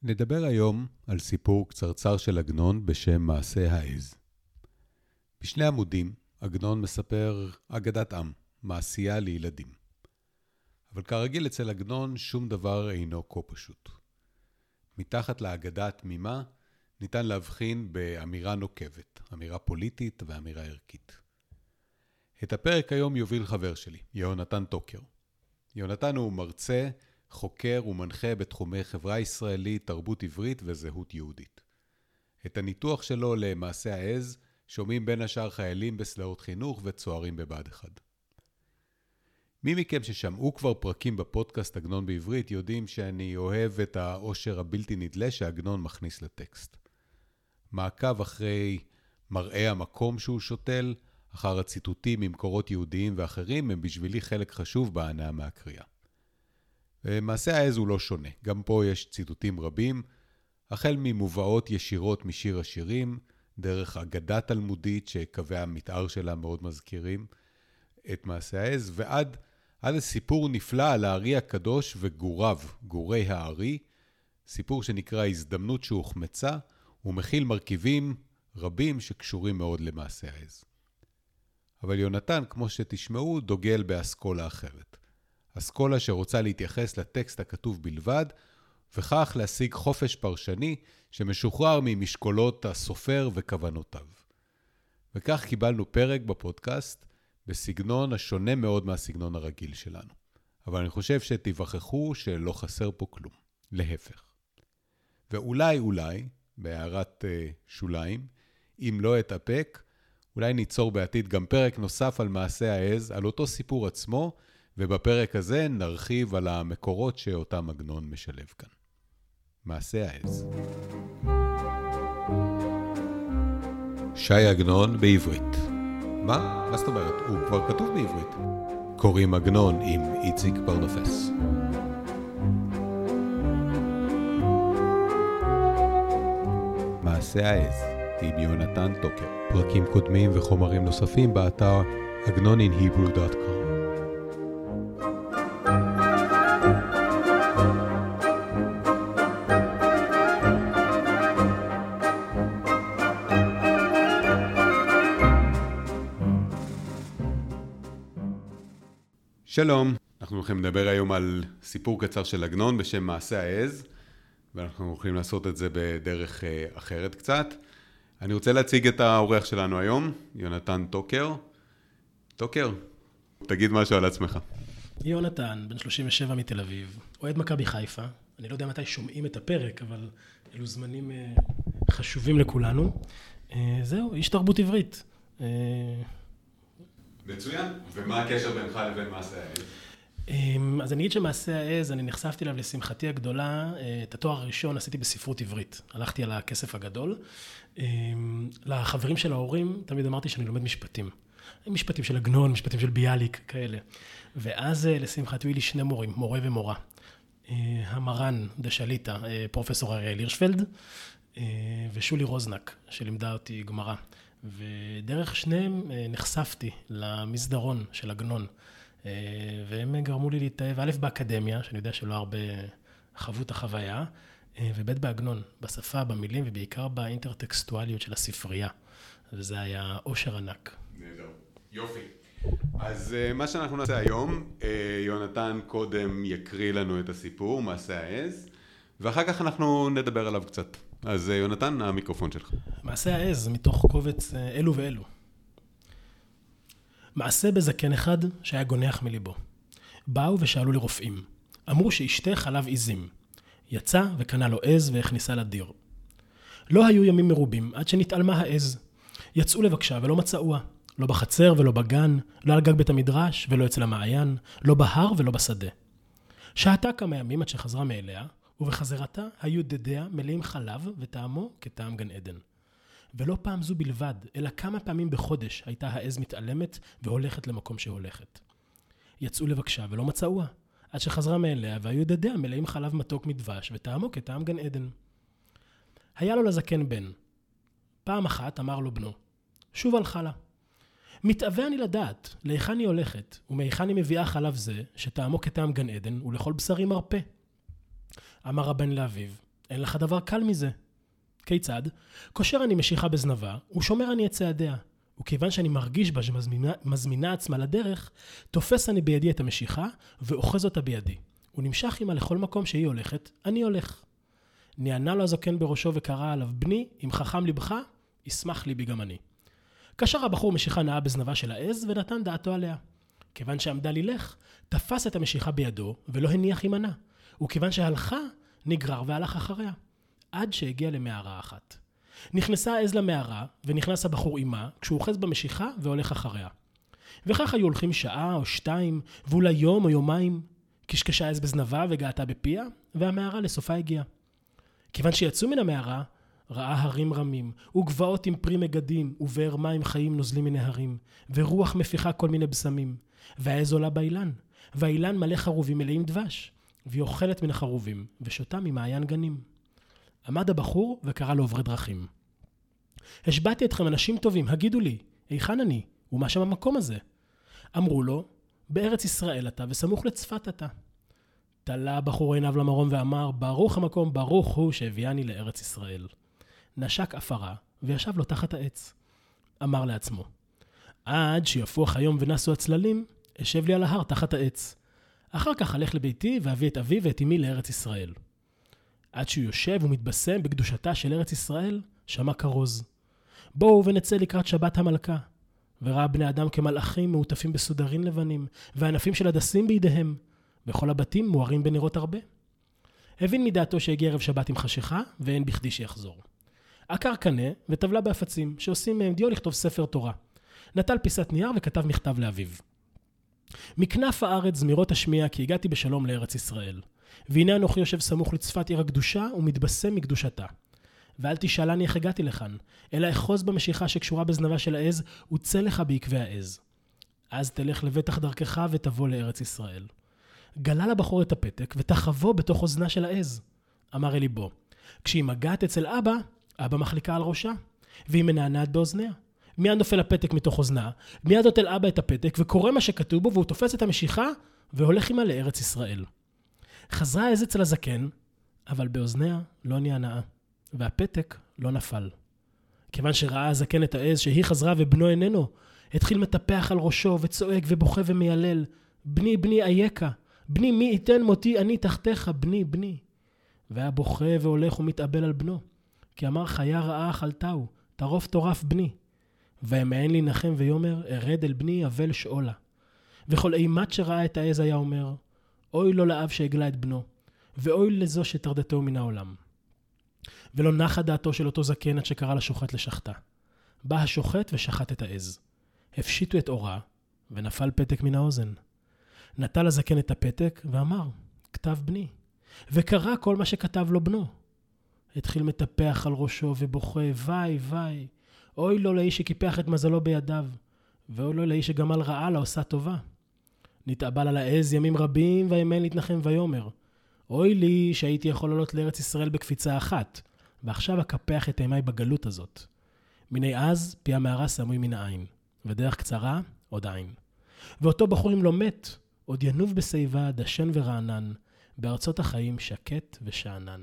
נדבר היום על סיפור קצרצר של עגנון בשם מעשה העז. בשני עמודים עגנון מספר אגדת עם, מעשייה לילדים. אבל כרגיל אצל עגנון שום דבר אינו כה פשוט. מתחת לאגדה התמימה ניתן להבחין באמירה נוקבת, אמירה פוליטית ואמירה ערכית. את הפרק היום יוביל חבר שלי, יהונתן טוקר. יהונתן הוא מרצה, חוקר ומנחה בתחומי חברה ישראלית, תרבות עברית וזהות יהודית. את הניתוח שלו למעשה העז שומעים בין השאר חיילים בסלעות חינוך וצוערים בבה"ד 1. מי מכם ששמעו כבר פרקים בפודקאסט עגנון בעברית יודעים שאני אוהב את העושר הבלתי נדלה שעגנון מכניס לטקסט. מעקב אחרי מראה המקום שהוא שותל, אחר הציטוטים ממקורות יהודיים ואחרים הם בשבילי חלק חשוב בהנאה מהקריאה. מעשה העז הוא לא שונה, גם פה יש ציטוטים רבים, החל ממובאות ישירות משיר השירים, דרך אגדה תלמודית שקווי המתאר שלה מאוד מזכירים את מעשה העז, ועד סיפור נפלא על הארי הקדוש וגוריו, גורי הארי, סיפור שנקרא הזדמנות שהוחמצה, ומכיל מרכיבים רבים שקשורים מאוד למעשה העז. אבל יונתן, כמו שתשמעו, דוגל באסכולה אחרת. אסכולה שרוצה להתייחס לטקסט הכתוב בלבד, וכך להשיג חופש פרשני שמשוחרר ממשקולות הסופר וכוונותיו. וכך קיבלנו פרק בפודקאסט בסגנון השונה מאוד מהסגנון הרגיל שלנו. אבל אני חושב שתיווכחו שלא חסר פה כלום. להפך. ואולי, בהערת שוליים, אם לא אתאפק, אולי ניצור בעתיד גם פרק נוסף על מעשה העז, על אותו סיפור עצמו, ובפרק הזה נרחיב על המקורות שאותם עגנון משלב כאן. מעשה העז. ש"י עגנון בעברית. מה זאת אומרת? הוא כבר כתוב בעברית. קוראים עגנון עם איציק פרנופס. מעשה העז עם יהונתן טוקר. פרקים קודמים וחומרים נוספים באתר agnoninhebrew.com. שלום, אנחנו הולכים לדבר היום על סיפור קצר של עגנון בשם מעשה העז, ואנחנו הולכים לעשות את זה בדרך אחרת קצת. אני רוצה להציג את האורח שלנו היום, יהונתן טוקר. טוקר, תגיד משהו על עצמך. יהונתן, בן 37 מתל אביב, אוהד מכבי חיפה. אני לא יודע מתי שומעים את הפרק, אבל אלו זמנים חשובים לכולנו. זהו, איש תרבות עברית. מצוין. ומה הקשר בינך לבין מעשה העז? אז אני אגיד שמעשה העז, אני נחשפתי אליו לשמחתי הגדולה. את התואר הראשון עשיתי בספרות עברית. הלכתי על הכסף הגדול. לחברים של ההורים תמיד אמרתי שאני לומד משפטים. משפטים של עגנון, משפטים של ביאליק, כאלה. ואז לשמחתי היו לי שני מורים, מורה ומורה. המרן דשליטה, פרופסור אריאל הירשפלד, ושולי רוזנק, שלימדה אותי גמרא. ודרך שניהם נחשפתי למסדרון של עגנון, והם גרמו לי להתאהב א' באקדמיה, שאני יודע שלא הרבה חוו את החוויה, וב' בעגנון, בשפה, במילים ובעיקר באינטרטקסטואליות של הספרייה. וזה היה עושר ענק. נהדר, יופי. אז מה שאנחנו נעשה היום, יהונתן קודם יקריא לנו את הסיפור, מעשה העז, ואחר כך אנחנו נדבר עליו קצת. אז יהונתן, המיקרופון שלך. מעשה העז מתוך קובץ אלו ואלו. מעשה בזקן אחד שהיה גונח מליבו. באו ושאלו לי רופאים. אמרו שישתה חלב עיזים. יצא וקנה לו עז והכניסה לדיר. לא היו ימים מרובים עד שנתעלמה העז. יצאו לבקשה ולא מצאוה. לא בחצר ולא בגן, לא על גג בית המדרש ולא אצל המעיין, לא בהר ולא בשדה. שעתה כמה ימים עד שחזרה מאליה, ובחזרתה היו דדיה מלאים חלב וטעמו כטעם גן עדן. ולא פעם זו בלבד, אלא כמה פעמים בחודש הייתה העז מתעלמת והולכת למקום שהולכת. יצאו לבקשה ולא מצאוה, עד שחזרה מאליה והיו דדיה מלאים חלב מתוק מדבש וטעמו כטעם גן עדן. היה לו לזקן בן. פעם אחת אמר לו בנו, שוב הלכה לה. מתאווה אני לדעת, להיכן היא הולכת, ומהיכן היא מביאה חלב זה, שטעמו כטעם גן עדן, ולכל בשרי מרפא. אמר הבן לאביו, אין לך דבר קל מזה. כיצד? קושר אני משיכה בזנבה, ושומר אני את צעדיה. וכיוון שאני מרגיש בה שמזמינה עצמה לדרך, תופס אני בידי את המשיכה, ואוחז אותה בידי. הוא נמשך עמה לכל מקום שהיא הולכת, אני הולך. נענה לו הזקן בראשו וקרא עליו, בני, אם חכם לבך, ישמח ליבי גם אני. קשר הבחור משיכה נאה בזנבה של העז, ונתן דעתו עליה. כיוון שעמדה לילך, תפס את המשיכה בידו, ולא הניח עמנה. וכיוון שהלכה, נגרר והלך אחריה. עד שהגיע למערה אחת. נכנסה העז למערה, ונכנס הבחור עמה, כשהוא אוחז במשיכה והולך אחריה. וכך היו הולכים שעה או שתיים, ואולי יום או יומיים. קשקשה העז בזנבה וגעתה בפיה, והמערה לסופה הגיעה. כיוון שיצאו מן המערה, ראה הרים רמים, וגבעות עם פרי מגדים, ובאר מים חיים נוזלים מן ההרים, ורוח מפיחה כל מיני בשמים. והעז עולה באילן, והאילן מלא חרובים מלאים דבש, והיא אוכלת מן החרובים, ושותה ממעיין גנים. עמד הבחור וקרא לעוברי דרכים. השבעתי אתכם אנשים טובים, הגידו לי, היכן אני, ומה שם המקום הזה? אמרו לו, בארץ ישראל אתה, וסמוך לצפת אתה. תלה הבחור עיניו למרום ואמר, ברוך המקום, ברוך הוא שהביאני לארץ ישראל. נשק אפרה, וישב לו תחת העץ. אמר לעצמו, עד שיפוח היום ונסו הצללים, אשב לי על ההר תחת העץ. אחר כך הלך לביתי ואביא את אבי ואת אמי לארץ ישראל. עד שהוא יושב ומתבשם בקדושתה של ארץ ישראל, שמע כרוז. בואו ונצא לקראת שבת המלכה. וראה בני אדם כמלאכים מעוטפים בסודרים לבנים, וענפים של הדסים בידיהם. בכל הבתים מוארים בנרות הרבה. הבין מדעתו שהגיע ערב שבת עם חשיכה, ואין בכדי שיחזור. עקר קנה וטבלה באפצים, שעושים מהם דיו לכתוב ספר תורה. נטל פיסת נייר וכתב מכתב לאביו. מכנף הארץ זמירות השמיע כי הגעתי בשלום לארץ ישראל. והנה אנוכי יושב סמוך לצפת עיר הקדושה ומתבשם מקדושתה. ואל תשאלני איך הגעתי לכאן, אלא אחוז במשיכה שקשורה בזנבה של העז, וצא לך בעקבי העז. אז תלך לבטח דרכך ותבוא לארץ ישראל. גלה לבחור את הפתק ותחבו בתוך אוזנה של העז. אמר אל ליבו, כשהיא מגעת אצל אבא, אבא מחליקה על ראשה, והיא מנענעת באוזניה. מיד נופל הפתק מתוך אוזנה, מיד נוטל אבא את הפתק וקורא מה שכתוב בו, והוא תופס את המשיכה והולך עמה לארץ ישראל. חזרה העז אצל הזקן, אבל באוזניה לא נענעה, והפתק לא נפל. כיוון שראה הזקן את העז שהיא חזרה ובנו איננו, התחיל מטפח על ראשו וצועק ובוכה ומיילל, בני בני אייכה, בני מי ייתן מותי אני תחתיך, בני בני. והיה בוכה והולך ומתאבל על בנו, כי אמר חיה רעה אכלתהו, טרוף טורף בני. וימאן להנחם ויאמר, ארד אל בני אבל שאולה. וכל אימת שראה את העז היה אומר, אוי לו לאב שהגלה את בנו, ואוי לזו שתרדתו מן העולם. ולא נחה דעתו של אותו זקן עד שקרא לשוחט לשחטה. בא השוחט ושחט את העז. הפשיטו את אורה, ונפל פתק מן האוזן. נטל הזקן את הפתק ואמר, כתב בני. וקרא כל מה שכתב לו בנו. התחיל מטפח על ראשו ובוכה, וי וי. אוי לו לאיש שקיפח את מזלו בידיו, ואוי לו לאיש שגמל רעה לה עושה טובה. נתאבל על העז ימים רבים, וימן להתנחם ויאמר, אוי לי שהייתי יכול לעלות לארץ ישראל בקפיצה אחת, ועכשיו אקפח את אימי בגלות הזאת. מיני אז פי המערה סמוי מן העין, ודרך קצרה עוד עין. ואותו בחור אם לא מת, עוד ינוב בשיבה, דשן ורענן, בארצות החיים שקט ושענן.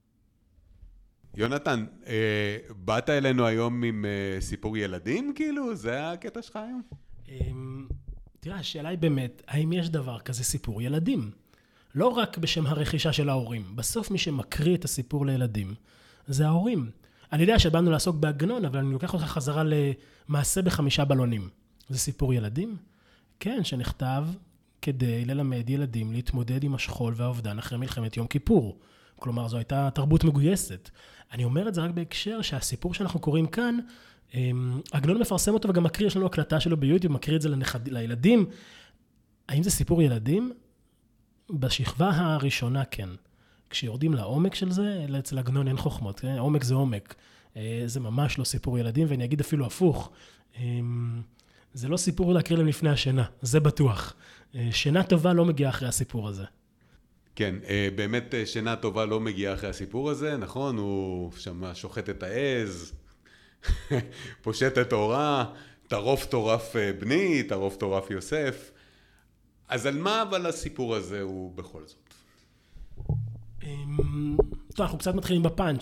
יונתן, באת אלינו היום עם סיפור ילדים, כאילו? זה הקטע שלך היום? תראה, השאלה היא באמת, האם יש דבר כזה סיפור ילדים? לא רק בשם הרכישה של ההורים. בסוף מי שמקריא את הסיפור לילדים, זה ההורים. אני יודע שבאנו לעסוק בעגנון, אבל אני לוקח אותך חזרה למעשה ב5 בלונים. זה סיפור ילדים? כן, שנכתב כדי ללמד ילדים להתמודד עם השכול והאובדן אחרי מלחמת יום כיפור. כלומר, זו הייתה תרבות מגויסת. אני אומר את זה רק בהקשר שהסיפור שאנחנו קוראים כאן, עגנון מפרסם אותו וגם מקריא, יש לנו הקלטה שלו ביוטיוב, מקריא את זה לילדים. האם זה סיפור ילדים? בשכבה הראשונה כן. כשיורדים לעומק של זה, אצל עגנון אין חוכמות. עומק זה עומק. זה ממש לא סיפור ילדים, ואני אגיד אפילו הפוך. זה לא סיפור להקריא להם לפני השינה, זה בטוח. שינה טובה לא מגיעה אחרי הסיפור הזה. כן, באמת שינה טובה לא מגיעה אחרי הסיפור הזה, נכון? הוא שם שוחט את העז, פושט את אורה, טרוף טורף בני, טרוף טורף יוסף. אז על מה אבל הסיפור הזה הוא בכל זאת? טוב, אנחנו קצת מתחילים בפאנץ',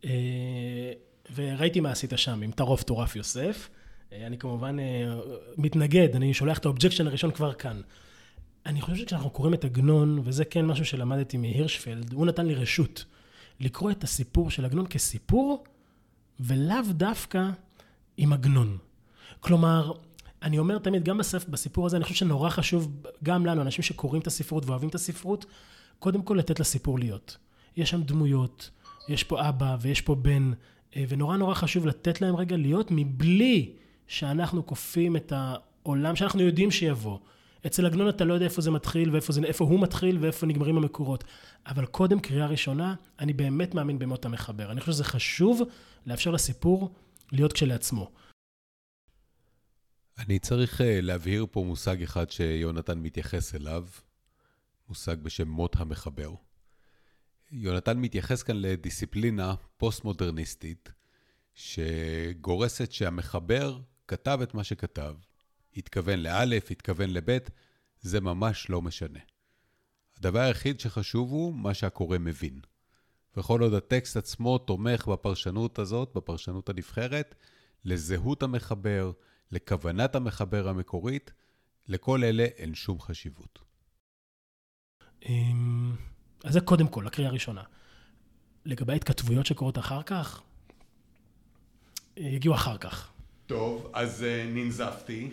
וראיתי מה עשית שם עם טרוף טורף יוסף. אני כמובן מתנגד, אני שולח את האובג'קשן הראשון כבר כאן. אני חושב שכשאנחנו קוראים את עגנון, וזה כן משהו שלמדתי מהירשפלד, הוא נתן לי רשות לקרוא את הסיפור של עגנון כסיפור, ולאו דווקא עם עגנון. כלומר, אני אומר תמיד, גם בסיפור הזה, אני חושב שנורא חשוב גם לנו, אנשים שקוראים את הספרות ואוהבים את הספרות, קודם כל לתת לסיפור להיות. יש שם דמויות, יש פה אבא ויש פה בן, ונורא נורא חשוב לתת להם רגע להיות, מבלי שאנחנו כופים את העולם שאנחנו יודעים שיבוא. אצל עגנון אתה לא יודע איפה זה מתחיל, ואיפה הוא מתחיל, ואיפה נגמרים המקורות. אבל קודם, קריאה ראשונה, אני באמת מאמין במות המחבר. אני חושב שזה חשוב לאפשר לסיפור להיות כשלעצמו. אני צריך להבהיר פה מושג אחד שיונתן מתייחס אליו, מושג בשם מות המחבר. יונתן מתייחס כאן לדיסציפלינה פוסט-מודרניסטית, שגורסת שהמחבר כתב את מה שכתב, התכוון לאלף, התכוון לבית, זה ממש לא משנה. הדבר היחיד שחשוב הוא מה שהקורא מבין. וכל עוד הטקסט עצמו תומך בפרשנות הזאת, בפרשנות הנבחרת, לזהות המחבר, לכוונת המחבר המקורית, לכל אלה אין שום חשיבות. אז זה קודם כל, לקריאה הראשונה. לגבי התכתבויות שקורות אחר כך, יגיעו אחר כך. טוב, אז ננזפתי,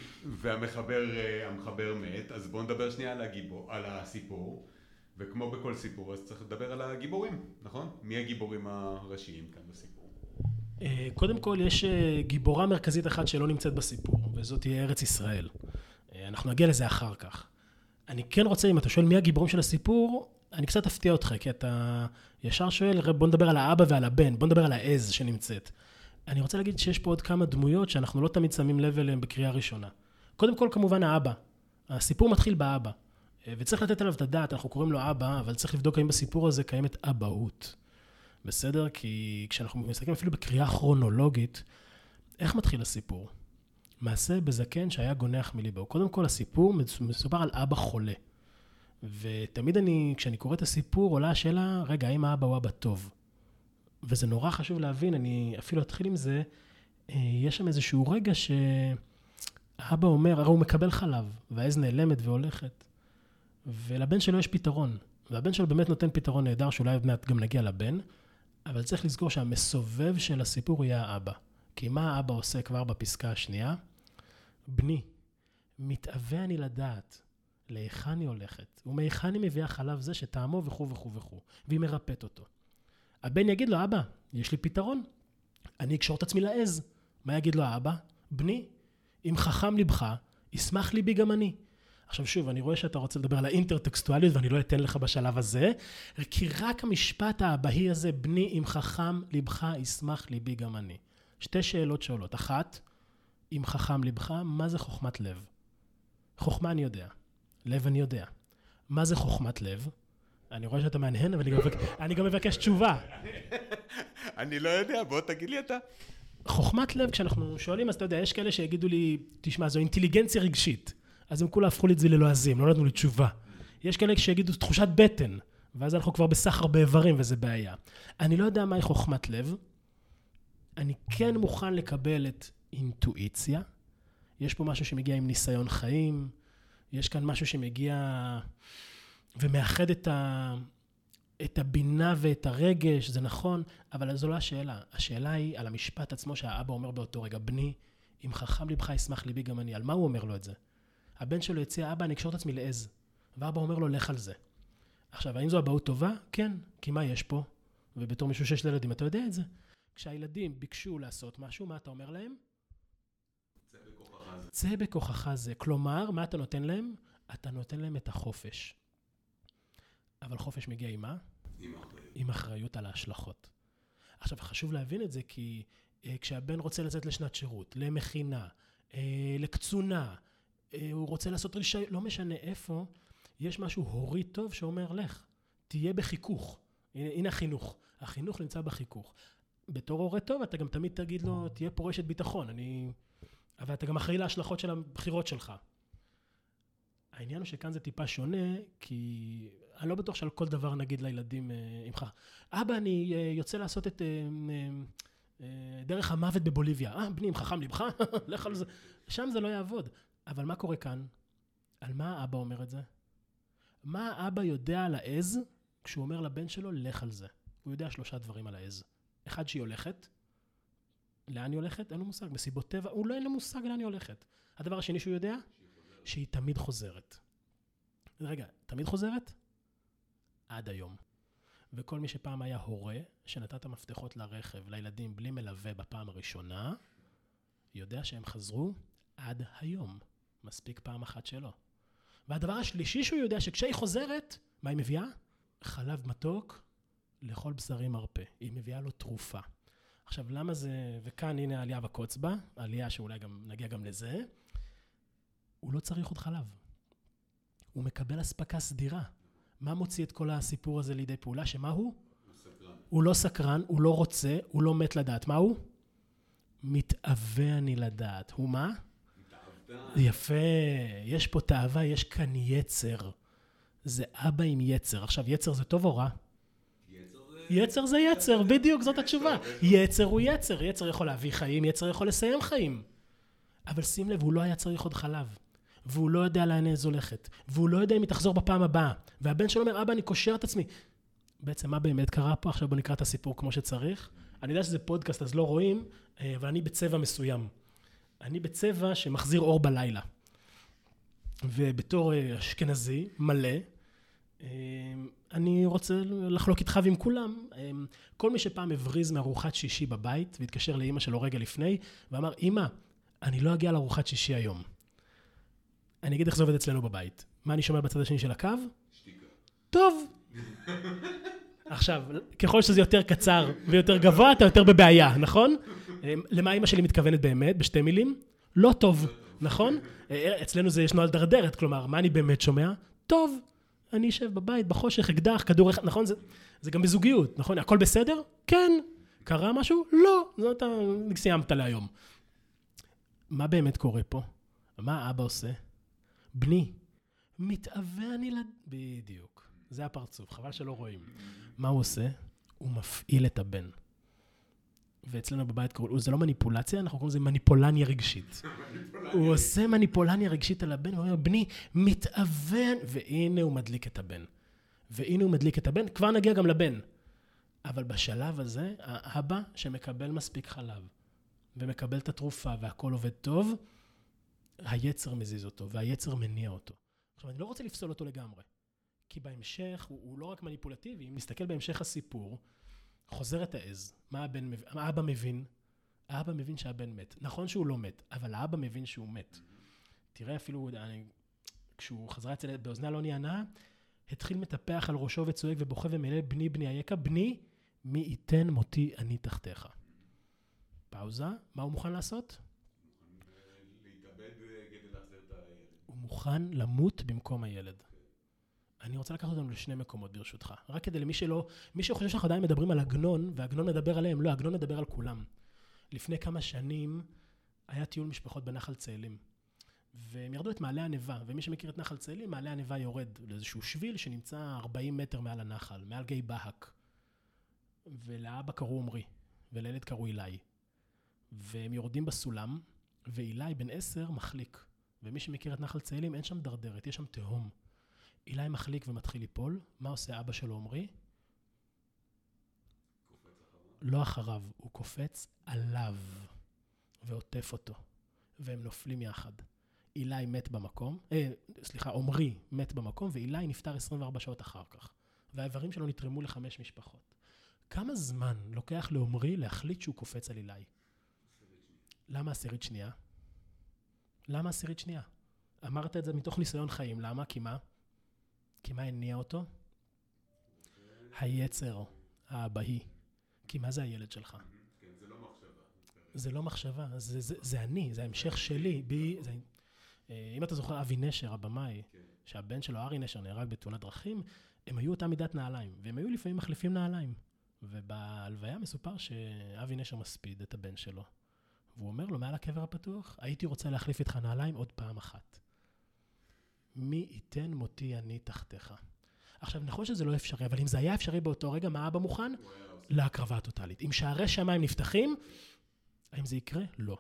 והמחבר מת, אז בואו נדבר שנייה על הסיפור, וכמו בכל סיפור, אז צריך לדבר על הגיבורים, נכון? מי הגיבורים הראשיים כאן בסיפור? קודם כל, יש גיבורה מרכזית אחת שלא נמצאת בסיפור, וזאת תהיה ארץ ישראל. אנחנו נגיע לזה אחר כך. אני כן רוצה, אם אתה שואל מי הגיבורים של הסיפור, אני קצת אפתיע אותך, כי אתה ישר שואל, בוא נדבר על האבא ועל הבן, בוא נדבר על העז שנמצאת. אני רוצה להגיד שיש פה עוד כמה דמויות שאנחנו לא תמיד שמים לב אליהם בקריאה ראשונה. קודם כל, כמובן, האבא. הסיפור מתחיל באבא. וצריך לתת עליו את הדעת, אנחנו קוראים לו אבא, אבל צריך לבדוק האם בסיפור הזה קיימת אבהות. בסדר? כי כשאנחנו מסתכלים אפילו בקריאה כרונולוגית, איך מתחיל הסיפור? מעשה בזקן שהיה גונח מליבו. קודם כל, הסיפור מסופר על אבא חולה. ותמיד כשאני קורא את הסיפור, עולה השאלה, רגע, האם האבא הוא אבא טוב? וזה נורא חשוב להבין, אני אפילו אתחיל עם זה, יש שם איזשהו רגע שהאבא אומר, הרי הוא מקבל חלב, והעז נעלמת והולכת, ולבן שלו יש פתרון, והבן שלו באמת נותן פתרון נהדר, שאולי עוד מעט גם נגיע לבן, אבל צריך לזכור שהמסובב של הסיפור יהיה האבא. כי מה האבא עושה כבר בפסקה השנייה? בני, מתאווה אני לדעת, להיכן היא הולכת, ומהיכן היא מביאה חלב זה שטעמו וכו' וכו' וכו', והיא מרפאת אותו. הבן יגיד לו, אבא, יש לי פתרון, אני אקשור את עצמי לעז. מה יגיד לו האבא? בני, אם חכם לבך, ישמח ליבי גם אני. עכשיו שוב, אני רואה שאתה רוצה לדבר על האינטרטקסטואליות, ואני לא אתן לך בשלב הזה, כי רק המשפט האבהי הזה, בני, אם חכם לבך, ישמח ליבי גם אני. שתי שאלות שעולות. אחת, אם חכם לבך, מה זה חוכמת לב? חוכמה אני יודע, לב אני יודע. מה זה חוכמת לב? אני רואה שאתה מעניין, אבל אני גם מבקש תשובה. אני לא יודע, בוא תגיד לי אתה. חוכמת לב, כשאנחנו שואלים, אז אתה יודע, יש כאלה שיגידו לי, תשמע, זו אינטליגנציה רגשית. אז הם כולה הפכו לי את זה ללועזים, לא נתנו לי תשובה. יש כאלה שיגידו, תחושת בטן, ואז אנחנו כבר בסחר באיברים, וזה בעיה. אני לא יודע מהי חוכמת לב. אני כן מוכן לקבל את אינטואיציה. יש פה משהו שמגיע עם ניסיון חיים. יש כאן משהו שמגיע ומאחד את הבינה ואת הרגש, זה נכון, אבל זו לא השאלה. השאלה היא על המשפט עצמו שהאבא אומר באותו רגע, בני, אם חכם לבך ישמח ליבי גם אני. על מה הוא אומר לו את זה? הבן שלו יציע, אבא, אני אקשור את עצמי לעז. ואבא אומר לו, לך על זה. עכשיו, האם זו אבהות טובה? כן. כי מה יש פה? ובתור מישהו שיש לילדים, אתה יודע את זה. כשהילדים ביקשו לעשות משהו, מה אתה אומר להם? צא בכוחך זה. כלומר, מה אתה נותן להם? אתה נותן להם את החופש. אבל חופש מגיע עם מה? עם אחריות על ההשלכות. עכשיו, חשוב להבין את זה, כי כשהבן רוצה לצאת לשנת שירות, למכינה, לקצונה, הוא רוצה לעשות רישיון, לא משנה איפה, יש משהו הורי טוב שאומר, לך, תהיה בחיכוך. הנה החינוך. החינוך נמצא בחיכוך. בתור הורה טוב, אתה גם תמיד תגיד לו, תהיה פורשת ביטחון. אבל אתה גם אחראי להשלכות של הבחירות שלך. העניין הוא שכאן זה טיפה שונה, כי אני לא בטוח שעל כל דבר נגיד לילדים עמך. אבא, אני יוצא לעשות את דרך המוות בבוליביה. בני, אם חכם לבך, לך על זה. שם זה לא יעבוד. אבל מה קורה כאן? על מה האבא אומר את זה? מה האבא יודע על העז כשהוא אומר לבן שלו, לך על זה? הוא יודע 3 דברים על העז. אחד, שהיא הולכת. לאן היא הולכת? אין לו מושג. מסיבות טבע, הוא לא אין לו מושג לאן היא הולכת. הדבר השני שהוא יודע? שהיא תמיד חוזרת. רגע, תמיד חוזרת? עד היום. וכל מי שפעם היה הורה, שנתת את המפתחות לרכב, לילדים בלי מלווה בפעם הראשונה, יודע שהם חזרו עד היום. מספיק פעם אחת שלו. והדבר השלישי שהוא יודע שכשהיא חוזרת, מה היא מביאה? חלב מתוק לכל בשרי מרפא. היא מביאה לו תרופה. עכשיו, למה זה, וכאן הנה העלייה בקוץ בה, העלייה שאולי נגיע גם לזה, הוא לא צריך עוד חלב. הוא מקבל הספקה סדירה. מה מוציא את כל הסיפור הזה לידי פעולה? שמה הוא? הוא לא סקרן, הוא לא רוצה, הוא לא מת לדעת. מה הוא? מתאווה אני לדעת. הוא מה? יפה, יש פה תאווה, יש כאן יצר. זה אבא עם יצר. עכשיו, יצר זה טוב או רע? יצר זה יצר, בדיוק, זאת התשובה. יצר הוא יצר, יצר יכול להביא חיים, יצר יכול לסיים חיים. אבל שים לב, הוא לא היה צריך עוד חלב. והוא לא יודע לאן היא הולכת. והוא לא יודע אם היא תחזור בפעם הבאה. והבן שלו אומר, אבא, אני קושר את עצמי. בעצם מה באמת קרה פה? עכשיו בוא נקרא את הסיפור כמו שצריך. אני יודע שזה פודקאסט, אז לא רואים, אבל אני בצבע מסוים. אני בצבע שמחזיר אור בלילה. ובתור אשכנזי מלא, אני רוצה לחלוק איתך ועם כולם. כל מי שפעם הבריז מארוחת שישי בבית, והתקשר לאמא שלו רגע לפני, ואמר, אמא, אני לא אגיע לארוחת שישי היום. אני אגיד איך זה עובד אצלנו בבית. מה אני שומע בצד השני של הקו? שתיקה. טוב. עכשיו, ככל שזה יותר קצר ויותר גבוה, אתה יותר בבעיה, נכון? למה אמא שלי מתכוונת באמת, בשתי מילים? לא טוב, נכון? אצלנו זה יש נועל דרדרת, כלומר, מה אני באמת שומע? טוב. אני אשב בבית, בחושך, אקדח, כדור אחד, נכון? זה גם בזוגיות, נכון? הכל בסדר? כן. קרה משהו? לא. זאת סיימת להיום. מה באמת קורה פה? מה האבא עושה? בני, מתאווה אני בדיוק. זה הפרצוף, חבל שלא רואים. מה הוא עושה? הוא מפעיל את הבן. ואצלנו בבית קוראים, זה לא מניפולציה, אנחנו קוראים לזה מניפולניה רגשית. הוא עושה מניפולניה רגשית על הבן, הוא אומר, בני, מתאווה, והנה הוא מדליק את הבן. והנה הוא מדליק את הבן, כבר נגיע גם לבן. אבל בשלב הזה, האבא שמקבל מספיק חלב, ומקבל את התרופה, והכל עובד טוב, היצר מזיז אותו, והיצר מניע אותו. עכשיו, אני לא רוצה לפסול אותו לגמרי, כי בהמשך, הוא לא רק מניפולטיבי, אם נסתכל בהמשך הסיפור, חוזר את העז. מה האבא מבין? האבא מבין שהבן מת. נכון שהוא לא מת, אבל האבא מבין שהוא מת. תראה אפילו, כשהוא חזרה אצל באוזני אלוני ענה, התחיל מטפח על ראשו וצועק ובוכה ומלל, בני בני היקה, בני, מי ייתן מותי אני תחתיך. פאוזה, מה הוא מוכן לעשות? להתאבד כדי להחזיר את הילד. הוא מוכן למות במקום הילד. אני רוצה לקחת אותנו לשני מקומות ברשותך. רק כדי מי שחושב שאנחנו עדיין מדברים על עגנון, והעגנון מדבר עליהם, לא, עגנון מדבר על כולם. לפני כמה שנים היה טיול משפחות בנחל צאלים. והם ירדו את מעלה הנבה, ומי שמכיר את נחל צאלים, מעלה הנבה יורד לאיזשהו שביל שנמצא 40 מטר מעל הנחל, מעל גיא בהק. ולאבא קראו עומרי, ולילד קראו אילי. והם יורדים בסולם, ואילי בן 10 מחליק. ומי שמכיר את נחל צאלים, אין שם דרדרת, יש שם תהום. אילי מחליק ומתחיל ליפול. מה עושה אבא שלו עומרי? לא אחריו, הוא קופץ עליו ועוטף אותו. והם נופלים יחד. אילי מת במקום, עומרי מת במקום, ואילי נפטר 24 שעות אחר כך. והאיברים שלו נתרמו ל5 משפחות. כמה זמן לוקח לעומרי להחליט שהוא קופץ על אילי? למה 10 שנייה? למה 10 שנייה? אמרת את זה מתוך ניסיון חיים. למה? כי מה? כי מה הניע אותו? היצר, האבאי. כי מה זה הילד שלך? כן, זה לא מחשבה. זה לא מחשבה, זה אני, זה ההמשך שלי. אם אתה זוכר, אבי נשר, הבמאי, שהבן שלו, ארי נשר, נהרג בתאונת דרכים, הם היו אותה מידת נעליים, והם היו לפעמים מחליפים נעליים. ובהלוויה מסופר שאבי נשר מספיד את הבן שלו. והוא אומר לו, מעל הקבר הפתוח, הייתי רוצה להחליף איתך נעליים עוד פעם אחת. מי ייתן מותי אני תחתיך. עכשיו, נכון שזה לא אפשרי, אבל אם זה היה אפשרי באותו רגע, מה אבא מוכן? להקרבה הטוטלית. אם שערי שמיים נפתחים, האם זה יקרה? לא.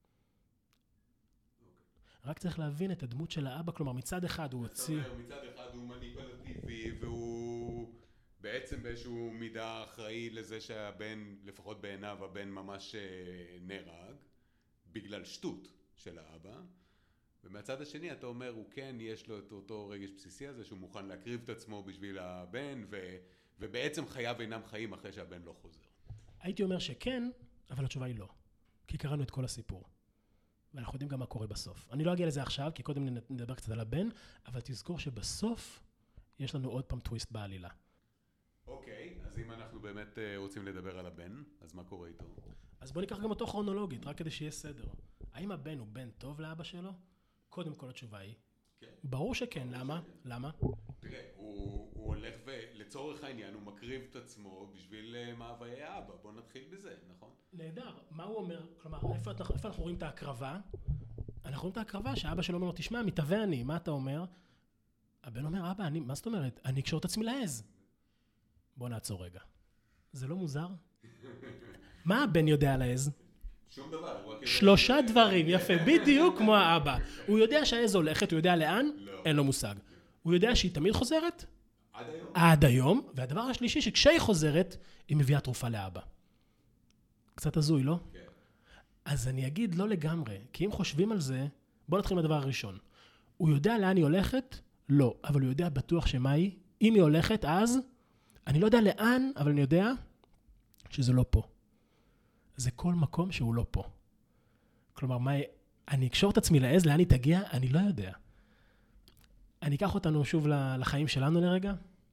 רק צריך להבין את הדמות של האבא, כלומר, מצד אחד הוא הוציא... מצד אחד הוא מניפולטיבי, והוא בעצם באיזשהו מידה אחראי לזה שהבן, לפחות בעיניו, הבן ממש נהרג, בגלל שטות של האבא. ומהצד השני, אתה אומר, הוא כן, יש לו את אותו רגש בסיסי הזה, שהוא מוכן להקריב את עצמו בשביל הבן, ובעצם חייו אינם חיים אחרי שהבן לא חוזר. הייתי אומר שכן, אבל התשובה היא לא. כי קראנו את כל הסיפור. ואנחנו יודעים גם מה קורה בסוף. אני לא אגיע לזה עכשיו, כי קודם נדבר קצת על הבן, אבל תזכור שבסוף יש לנו עוד פעם טוויסט בעלילה. אוקיי, אז אם אנחנו באמת רוצים לדבר על הבן, אז מה קורה איתו? אז בוא ניקח גם אותו כרונולוגית, רק כדי שיהיה סדר. האם הבן הוא בן טוב לאבא שלו? קודם כל התשובה היא. כן. ברור שכן, למה? למה? תראה, הוא הולך ולצורך העניין, הוא מקריב את עצמו בשביל מאוויי האבא. בוא נתחיל בזה, נכון? נהדר. מה הוא אומר? כלומר, איפה אנחנו רואים את ההקרבה? אנחנו רואים את ההקרבה שהאבא שלו אומר לו, תשמע, מתהווה אני, מה אתה אומר? הבן אומר, אבא, מה זאת אומרת? אני אקשור את עצמי לעז. בוא נעצור רגע. זה לא מוזר? מה הבן יודע על העז? שום דבר. 3 דברים, יפה, בדיוק כמו האבא. הוא יודע שהעז הולכת, הוא יודע לאן? לא. אין לו מושג. הוא יודע שהיא תמיד חוזרת? עד היום. עד היום. והדבר השלישי, שכשהיא חוזרת, היא מביאה תרופה לאבא. קצת הזוי, לא? כן. אז אני אגיד לא לגמרי, כי אם חושבים על זה, בוא נתחיל מהדבר הראשון. הוא יודע לאן היא הולכת? לא. אבל הוא יודע בטוח שמה היא? אם היא הולכת, אז אני לא יודע לאן, אבל אני יודע שזה לא פה. זה כל מקום שהוא לא פה. כלומר, אני אקשור את עצמי לעז, לאן היא תגיע? אני לא יודע. אני אקח אותנו שוב לחיים שלנו לרגע.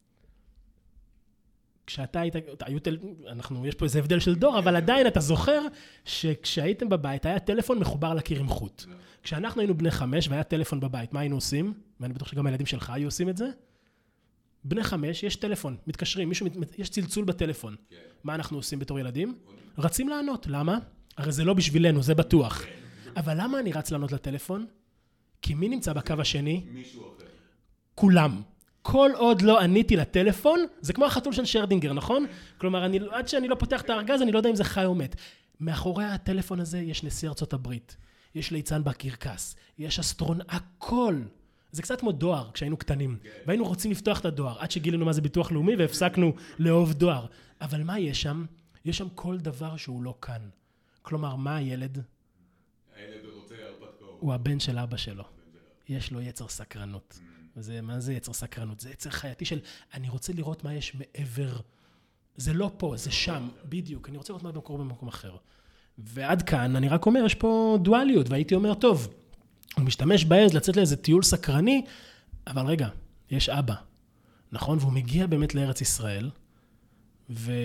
כשאתה היית, יש פה איזה הבדל של דור, אבל עדיין אתה זוכר שכשהייתם בבית, היה טלפון מחובר לקיר עם חוט. כשאנחנו היינו בני 5 והיה טלפון בבית, מה היינו עושים? ואני בטוח שגם הילדים שלך היו עושים את זה. בני 5, יש טלפון, מתקשרים, יש צלצול בטלפון. מה אנחנו עושים בתור ילדים? רצים לענות, למה? הרי זה לא בשבילנו, זה בטוח. אבל למה אני רץ לענות לטלפון? כי מי נמצא בקו השני? מישהו אחר. כולם. כל עוד לא עניתי לטלפון, זה כמו החתול של שרדינגר, נכון? כלומר, עד שאני לא פותח את הארגז, אני לא יודע אם זה חי או מת. מאחורי הטלפון הזה יש נשיא ארצות הברית, יש ליצן בקרקס, יש אסטרון, הכל. זה קצת כמו דואר כשהיינו קטנים, והיינו רוצים לפתוח את הדואר, עד שגילינו מה זה ביטוח לאומי והפסקנו לאהוב דואר. אבל מה יש שם? יש שם כל דבר שהוא לא כאן. כלומר, מה הילד? הילד רוצה הרפתקאות. הוא הבן של אבא שלו. יש לו יצר סקרנות. מה זה יצר סקרנות? זה יצר חייתי של, אני רוצה לראות מה יש מעבר. זה לא פה, זה שם, בדיוק. אני רוצה לראות מה קורה במקום אחר. ועד כאן, אני רק אומר, יש פה דואליות, והייתי אומר, טוב, הוא משתמש בעז לצאת לאיזה טיול סקרני, אבל רגע, יש אבא, נכון? והוא מגיע באמת לארץ ישראל, ומה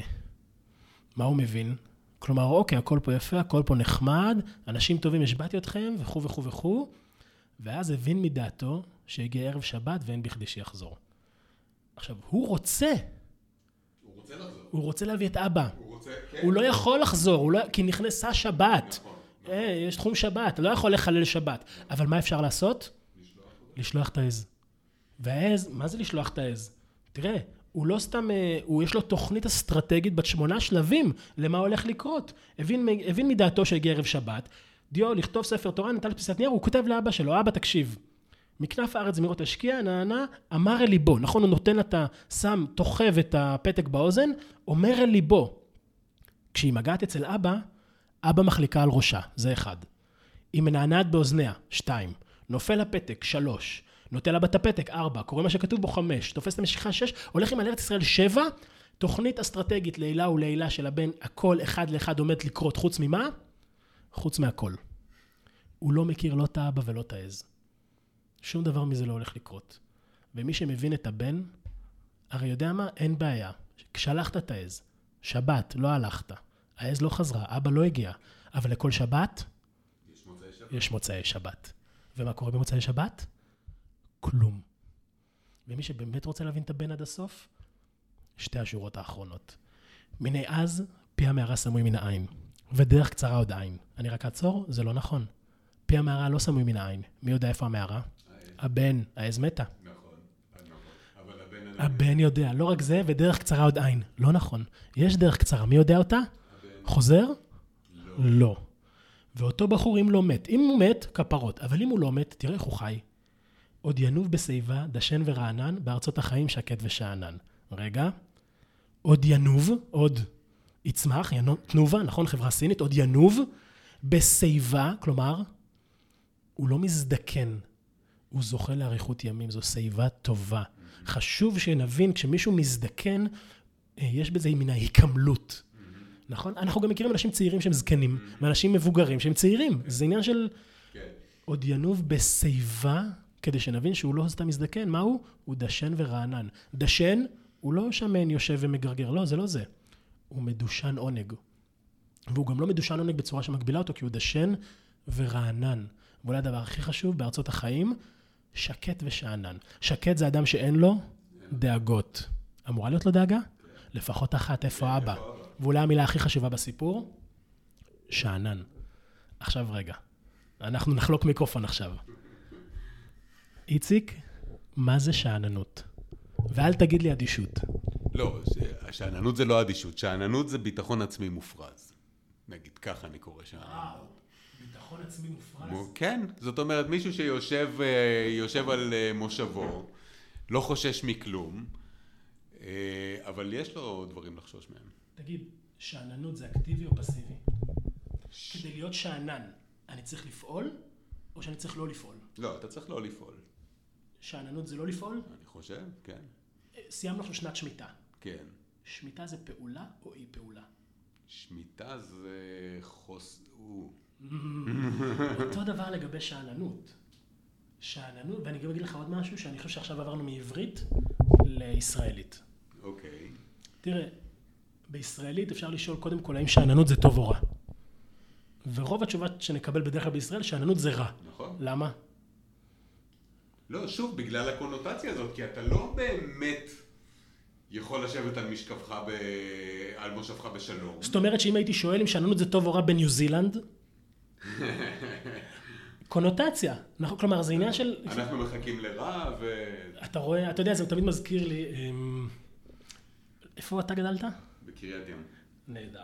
הוא מבין? כלומר, אוקיי, הכל פה יפה, הכל פה נחמד, אנשים טובים, השבעתי אתכם, וכו' וכו' וכו', ואז הבין מדעתו שהגיע ערב שבת ואין בכדי שיחזור. עכשיו, הוא רוצה לחזור. הוא רוצה להביא את אבא. כן. הוא לא יכול לחזור, כי נכנסה שבת. נכון. יש תחום שבת, לא יכול לחלל שבת. אבל מה אפשר לעשות? לשלוח את העז. והעז, מה זה לשלוח את העז? תראה, הוא לא סתם, יש לו תוכנית אסטרטגית בת 8 שלבים למה הולך לקרות. הבין מדעתו שהגיע ערב שבת, דיו לכתוב ספר תורה, נטל פיסת נייר, הוא כותב לאבא שלו, אבא תקשיב. מכנף הארץ זמירות השקיע, נענה, אמר אל ליבו. נכון, הוא נותן אתה, שם, תוחב את הפתק באוזן, אומר אל ליבו. כשהיא מגעת אצל אבא, אבא מחליקה על ראשה, זה 1. היא מנענעת באוזניה, 2. נופל הפתק, 3. נוטל אבא את הפתק, 4. קורא מה שכתוב בו, 5. תופס את המשיכה, 6. הולך עם על ארץ ישראל, 7. תוכנית אסטרטגית לילה ולילה של הבן, הכל אחד לאחד עומד לקרות, חוץ ממה? חוץ מהכל. הוא לא מכיר לא את האבא ולא את העז. שום דבר מזה לא הולך לקרות. ומי שמבין את הבן, הרי יודע מה? אין בעיה. כשהלכת את העז, שבת, לא הלכת. העז לא חזרה, אבא לא הגיע. אבל לכל שבת, יש מוצאי שבת. ומה קורה במוצאי שבת? כלום. ומי שבאמת רוצה להבין את הבן עד הסוף, 2 השורות האחרונות. מיני אז, פי המערה סמוי מן העין. ודרך קצרה עוד עין. אני רק אעצור, זה לא נכון. פי המערה לא סמוי מן העין. מי יודע איפה המערה? הבן, העז מתה. נכון. אבל הבן יודע, לא רק זה, ודרך קצרה עוד אין. לא נכון. יש דרך קצרה, מי יודע אותה? חוזר? לא. ואותו בחור אם לא מת. אם הוא מת, כפרות. אבל אם הוא לא מת, תראה איך הוא חי. עוד ינוב בשיבה, דשן ורענן, בארצות החיים שקט ושענן. רגע. עוד ינוב, עוד יצמח, תנובה, נכון? חברה סינית, עוד ינוב בשיבה, כלומר, הוא לא מזדקן. הוא זוכה לאריכות ימים, זו שיבה טובה. חשוב שנבין, כשמישהו מזדקן, יש בזה מן ההיקמלות. נכון? אנחנו גם מכירים אנשים צעירים שהם זקנים, ואנשים מבוגרים שהם צעירים. זה עניין של עוד ינוב בשיבה, כדי שנבין שהוא לא סתם מזדקן. מה הוא? הוא דשן ורענן. דשן, הוא לא שמן יושב ומגרגר. לא, זה לא זה. הוא מדושן עונג. והוא גם לא מדושן עונג בצורה שמגבילה אותו, כי הוא דשן ורענן. ואולי הדבר הכי חשוב בארצות החיים, שקט ושענן. שקט זה אדם שאין לו דאגות. אמורה להיות לו דאגה? לפחות אחת, איפה אבא? ואולי המילה הכי חשובה בסיפור, שענן. עכשיו רגע, אנחנו נחלוק מיקרופון עכשיו. איציק, מה זה שעננות? ואל תגיד לי אדישות. לא, שעננות זה לא אדישות. שעננות זה ביטחון עצמי מופרז. נגיד, ככה אני קורא שעננות. ביטחון עצמי מופרז? כן, זאת אומרת, מישהו שיושב על מושבו, לא חושש מכלום, אבל יש לו דברים לחשוש מהם. תגיד, שעננות זה אקטיבי או פסיבי? כדי להיות שענן, אני צריך לפעול או שאני צריך לא לפעול? לא, אתה צריך לא לפעול. שעננות זה לא לפעול? אני חושב, כן. סיימנו עכשיו שנת שמיטה. כן. שמיטה זה פעולה או אי פעולה? שמיטה זה אותו דבר לגבי שעננות. שעננות, ואני גם אגיד לך עוד משהו שאני חושב שעכשיו עברנו מעברית לישראלית. אוקיי. תראה, בישראלית אפשר לשאול קודם כל האם שעננות זה טוב או רע. ורוב התשובה שנקבל בדרך כלל בישראל, שעננות זה רע. נכון. למה? לא, שוב, בגלל הקונוטציה הזאת, כי אתה לא באמת יכול לשבת על משכבך, על מושבך בשלום. זאת אומרת שאם הייתי שואל אם שעננות זה טוב או רע בניו זילנד, קונוטציה. כלומר, זה עניין של... אנחנו מחכים לרע אתה רואה, אתה יודע, זה תמיד מזכיר לי... איפה אתה גדלת? בקריית ים. נהדר.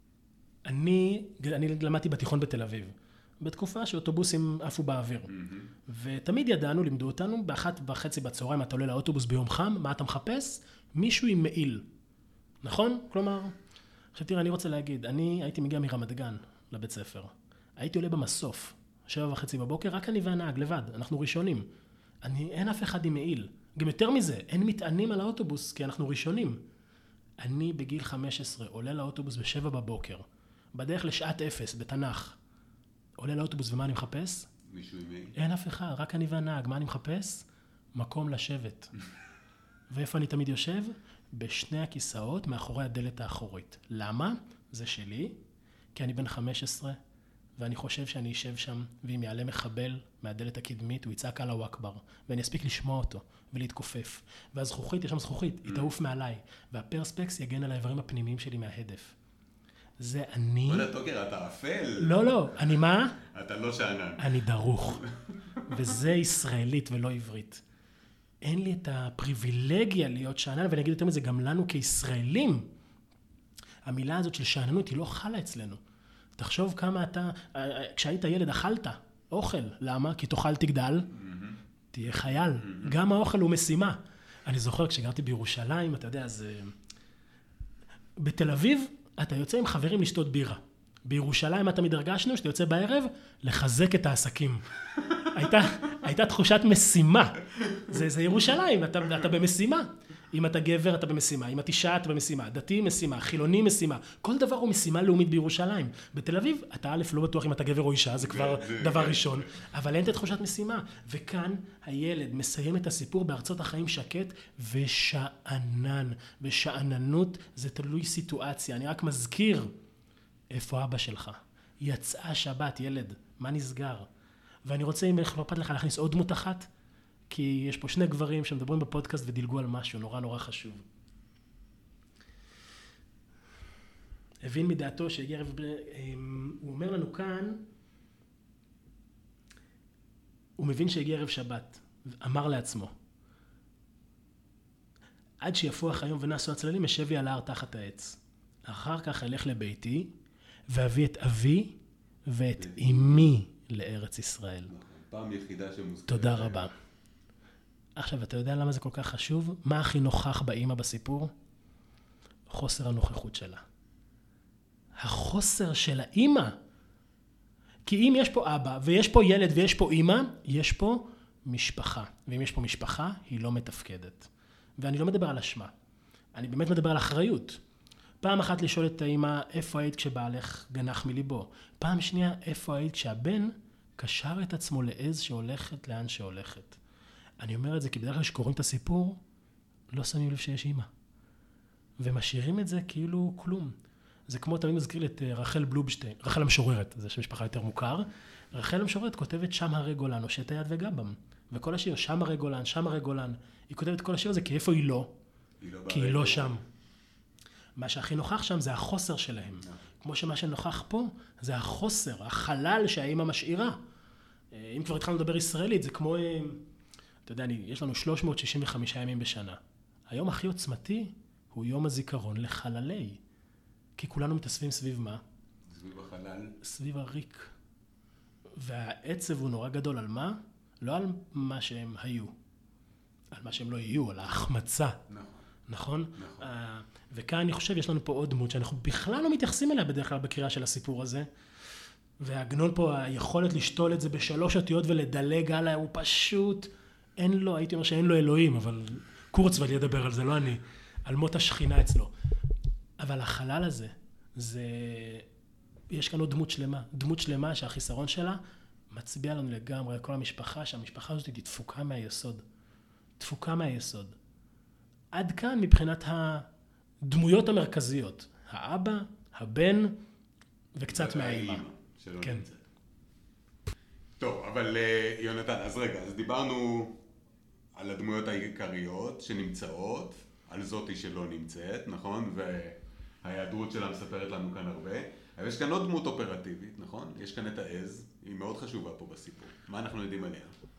אני למדתי בתיכון בתל אביב, בתקופה שאוטובוסים עפו באוויר. ותמיד ידענו, לימדו אותנו, ב13:30 בצהריים אתה עולה לאוטובוס ביום חם, מה אתה מחפש? מישהו עם מעיל. נכון? כלומר, עכשיו תראה, אני רוצה להגיד, אני הייתי מגיע מרמת גן לבית ספר. הייתי עולה במסוף, 7:30 בבוקר, רק אני והנהג, לבד, אנחנו ראשונים. אין אף אחד עם מעיל. גם יותר מזה, אין מטענים על האוטובוס, כי אנחנו ראשונים. אני בגיל 15 עולה לאוטובוס ב7 בבוקר, בדרך לשעת אפס, בתנ"ך. עולה לאוטובוס ומה אני מחפש? מישהו עם מעיל? אין אף אחד, רק אני והנהג. מה אני מחפש? מקום לשבת. ואיפה אני תמיד יושב? בשני הכיסאות מאחורי הדלת האחורית. למה? זה שלי, כי אני בן 15, ואני חושב שאני אשב שם, ואם יעלה מחבל מהדלת הקדמית, הוא יצעק אללהו אכבר, ואני אספיק לשמוע אותו ולהתכופף. והזכוכית, יש שם זכוכית, היא תעוף מעליי, והפרספקס יגן על האיברים הפנימיים שלי מההדף. זה אני... בוא'נה טוקר, אתה אפל. לא, אני מה? אתה לא שענן. אני דרוך. וזה ישראלית ולא עברית. אין לי את הפריבילגיה להיות שענן, ואני אגיד יותר מזה, גם לנו כישראלים, המילה הזאת של שעננות היא לא חלה אצלנו. תחשוב כמה אתה, כשהיית ילד אכלת אוכל. למה? כי תאכל תגדל, תהיה חייל. גם האוכל הוא משימה. אני זוכר כשגרתי בירושלים, אתה יודע, זה... בתל אביב, אתה יוצא עם חברים לשתות בירה. בירושלים אתה מתרגשנו, שאתה יוצא בערב, לחזק את העסקים. הייתה תחושת משימה. זה ירושלים, אתה במשימה. אם אתה גבר, אתה במשימה. אם אתה אישה, אתה במשימה. דתי, משימה. חילוני, משימה. כל דבר הוא משימה לאומית בירושלים. בתל אביב, אתה א' לא בטוח אם אתה גבר או אישה, זה כבר דבר ראשון. אבל אין את תחושת משימה. וכאן הילד מסיים את הסיפור בארצות החיים שקט ושענן. ושעננות זה תלוי סיטואציה. אני רק מזכיר, איפה אבא שלך? יצאה שבת, ילד. מה נסגר? ואני רוצה, אם אכפת לך, להכניס עוד דמות אחת, כי יש פה שני גברים שמדברים בפודקאסט ודילגו על משהו נורא נורא חשוב. הבין מדעתו שהגיע ערב, הוא אומר לנו כאן, הוא מבין שהגיע ערב שבת, אמר לעצמו, עד שיפוח היום ונעשו הצללים, אשב על ההר תחת העץ. אחר כך אלך לביתי, ואביא את אבי ואת אמי לארץ ישראל. פעם יחידה שמוזכרת. תודה רבה. עכשיו, אתה יודע למה זה כל כך חשוב? מה הכי נוכח באמא בסיפור? חוסר הנוכחות שלה. החוסר של האמא. כי אם יש פה אבא, ויש פה ילד, ויש פה אמא, יש פה משפחה. ואם יש פה משפחה, היא לא מתפקדת. ואני לא מדבר על אשמה. אני באמת מדבר על אחריות. פעם אחת לשאול את האמא, איפה היית כשבעלך גנח מליבו? פעם שנייה, איפה היית כשהבן קשר את עצמו לעז שהולכת לאן שהולכת? אני אומר את זה כי בדרך כלל שקוראים את הסיפור, לא שמים לב שיש אמא. ומשאירים את זה כאילו כלום. זה כמו תמיד מזכיר לי את רחל בלובשטיין, רחל המשוררת, זה שם משפחה יותר מוכר. רחל המשוררת כותבת שם הרי גולן, הושט היד וגבם. וכל השיר, שם הרי גולן, שם הרי גולן. היא כותבת כל השיר הזה, כי איפה היא לא? כי היא לא שם. מה שהכי נוכח שם זה החוסר שלהם. כמו שמה שנוכח פה, זה החוסר, החלל שהאמא משאירה. אם כבר התחלנו לדבר ישראלית, זה כמו, אתה יודע, יש לנו 365 ימים בשנה. היום הכי עוצמתי הוא יום הזיכרון לחללי. כי כולנו מתאספים סביב מה? סביב החלל. סביב הריק. והעצב הוא נורא גדול על מה? לא על מה שהם היו. על מה שהם לא יהיו, על ההחמצה. נכון? נכון? וכאן אני חושב, יש לנו פה עוד דמות שאנחנו בכלל לא מתייחסים אליה בדרך כלל בקריאה של הסיפור הזה. והעגנון פה, היכולת לשתול את זה בשלוש אותיות ולדלג עליה, הוא פשוט, אין לו, הייתי אומר שאין לו אלוהים, אבל קורצוול ידבר על זה, לא אני, על מות השכינה אצלו. אבל החלל הזה, יש כאן עוד דמות שלמה שהחיסרון שלה מצביע לנו לגמרי על כל המשפחה, שהמשפחה הזאת היא דפוקה מהיסוד. דפוקה מהיסוד. עד כאן מבחינת הדמויות המרכזיות. האבא, הבן וקצת מהאמא. כן. טוב, אבל יונתן, אז רגע, אז דיברנו על הדמויות העיקריות שנמצאות, על זאתי שלא נמצאת, נכון? וההיעדרות שלה מספרת לנו כאן הרבה. אבל יש כאן עוד דמות אופרטיבית, נכון? יש כאן את העז, היא מאוד חשובה פה בסיפור. מה אנחנו יודעים עליה?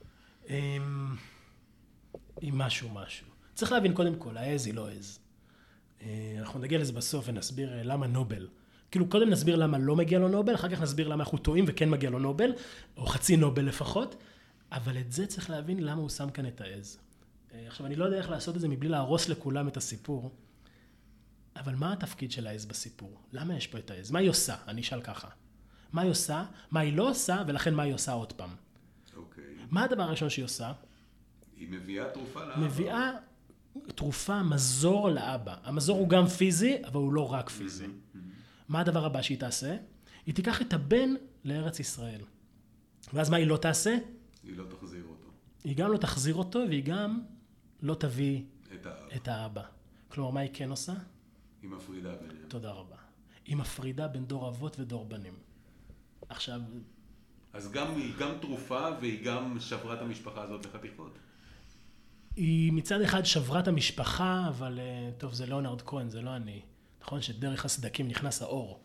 היא משהו. צריך להבין קודם כל, העז היא לא עז. אנחנו נגיע לזה בסוף ונסביר למה נובל. כאילו קודם נסביר למה לא מגיע לו נובל, אחר כך נסביר למה אנחנו טועים וכן מגיע לו נובל, או חצי נובל לפחות, אבל את זה צריך להבין למה הוא שם כאן את העז. עכשיו אני לא יודע איך לעשות את זה מבלי להרוס לכולם את הסיפור, אבל מה התפקיד של העז בסיפור? למה יש פה את העז? מה היא עושה? אני אשאל ככה. מה היא עושה? מה היא לא עושה? ולכן מה היא עושה עוד פעם? אוקיי. מה הדבר הראשון שהיא עושה? היא מביאה תרופה לאבא. מביאה תרופה, מזור לאבא. המזור הוא גם פיזי, אבל הוא לא רק פיזי. מה הדבר הבא שהיא תעשה? היא תיקח את הבן לארץ ישראל. ואז מה היא לא תעשה? היא לא תחזיר אותו. היא גם לא תחזיר אותו, והיא גם לא תביא את האבא. כלומר, מה היא כן עושה? היא מפרידה ביניהם. תודה רבה. היא מפרידה בין דור אבות ודור בנים. עכשיו... אז היא גם תרופה, והיא גם שברה את המשפחה הזאת לחתיכות. היא מצד אחד שברה את המשפחה, אבל טוב, זה ליאונרד כהן, זה לא אני. נכון שדרך הסדקים נכנס האור.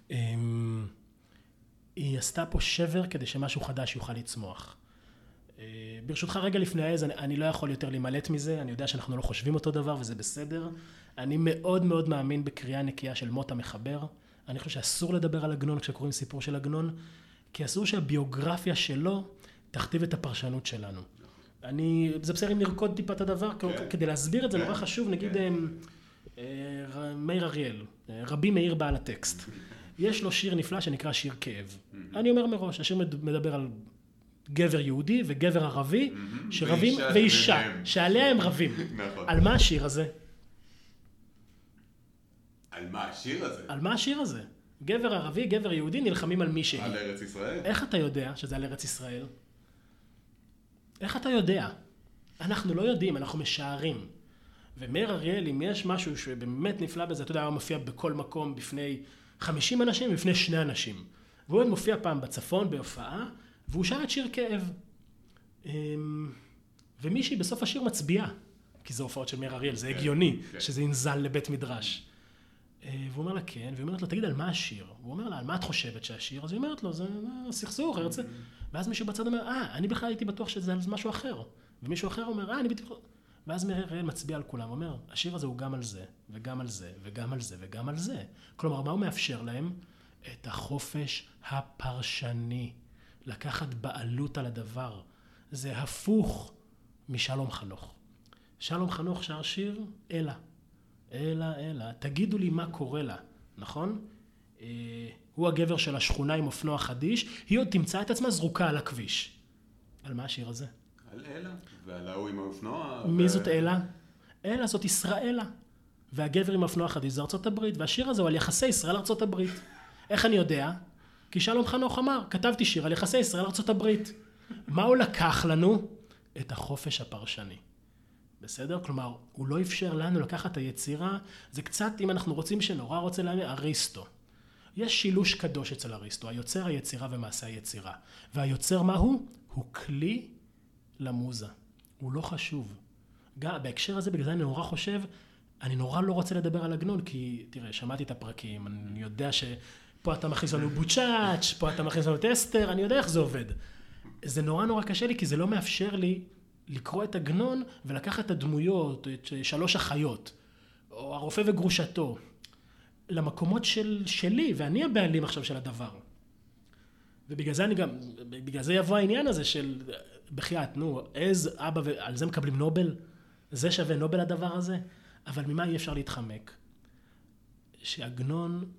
היא עשתה פה שבר כדי שמשהו חדש יוכל לצמוח. ברשותך רגע לפני העז, אני לא יכול יותר להימלט מזה, אני יודע שאנחנו לא חושבים אותו דבר וזה בסדר. אני מאוד מאוד מאמין בקריאה נקייה של מות המחבר. אני חושב שאסור לדבר על עגנון כשקוראים סיפור של עגנון, כי אסור שהביוגרפיה שלו תכתיב את הפרשנות שלנו. זה בסדר אם נרקוד טיפה את הדבר, כדי להסביר את זה נורא חשוב, נגיד מאיר אריאל, רבי מאיר בעל הטקסט. יש לו שיר נפלא שנקרא שיר כאב. אני אומר מראש, השיר מדבר על גבר יהודי וגבר ערבי, שרבים, ואישה, שעליה הם רבים. על מה השיר הזה? על מה השיר הזה? על מה השיר הזה? גבר ערבי, גבר יהודי נלחמים על מישהי. על ארץ ישראל? איך אתה יודע שזה על ארץ ישראל? איך אתה יודע? אנחנו לא יודעים, אנחנו משערים. ומאיר אריאל, אם יש משהו שבאמת נפלא בזה, אתה יודע, הוא מופיע בכל מקום בפני 50 אנשים, בפני 2 אנשים. והוא מופיע פעם בצפון, בהופעה, והוא שר את שיר כאב. ומישהי בסוף השיר מצביעה, כי זה הופעות של מאיר אריאל, זה הגיוני, שזה ינזל לבית מדרש. והוא אומר לה כן, והיא אומרת לו, תגיד על מה השיר? הוא אומר לה, על מה את חושבת שהשיר? אז היא אומרת לו, זה סכסוך, הרצה. ואז מישהו בצד אומר, אני בכלל הייתי בטוח שזה על משהו אחר. ומישהו אחר אומר, אני בטוח... ואז מאיר אריאל מצביע על כולם, אומר, השיר הזה הוא גם על זה, וגם על זה, וגם על זה, וגם על זה. כלומר, מה הוא מאפשר להם? את החופש הפרשני, לקחת בעלות על הדבר. זה הפוך משלום חנוך. שלום חנוך שר שיר, אלה. אלה. תגידו לי מה קורה לה, נכון? הוא הגבר של השכונה עם אופנוע חדיש, היא עוד תמצא את עצמה זרוקה על הכביש. על מה השיר הזה? על אלה, ועל ההוא עם האופנוע. מי זאת אלה? אלה זאת ישראלה. והגבר עם האופנוע החדיש זה ארצות הברית, והשיר הזה הוא על יחסי ישראל ארצות הברית. איך אני יודע? כי שלום חנוך אמר, כתבתי שיר על יחסי ישראל ארצות הברית. מה הוא לקח לנו? את החופש הפרשני. בסדר? כלומר, הוא לא אפשר לנו לקחת את היצירה, זה קצת, אם אנחנו רוצים שנורא רוצה להאמין, אריסטו. יש שילוש קדוש אצל אריסטו, היוצר היצירה ומעשה היצירה. והיוצר מהו? הוא כלי למוזה. הוא לא חשוב. גם בהקשר הזה, בגלל זה אני נורא חושב, אני נורא לא רוצה לדבר על עגנון, כי תראה, שמעתי את הפרקים, אני יודע שפה אתה מכניס לנו בוצ'אץ', פה אתה מכניס לנו את אסתר, אני יודע איך זה עובד. זה נורא קשה לי, כי זה לא מאפשר לי לקרוא את עגנון ולקחת את הדמויות, את שלוש החיות, או הרופא וגרושתו, למקומות שלי, ואני הבעלים עכשיו של הדבר. ובגלל זה בגלל זה יבוא העניין הזה של, בחייאת, איז אבא, ועל זה מקבלים נובל? זה שווה נובל הדבר הזה? אבל ממה אי אפשר להתחמק? שעגנון,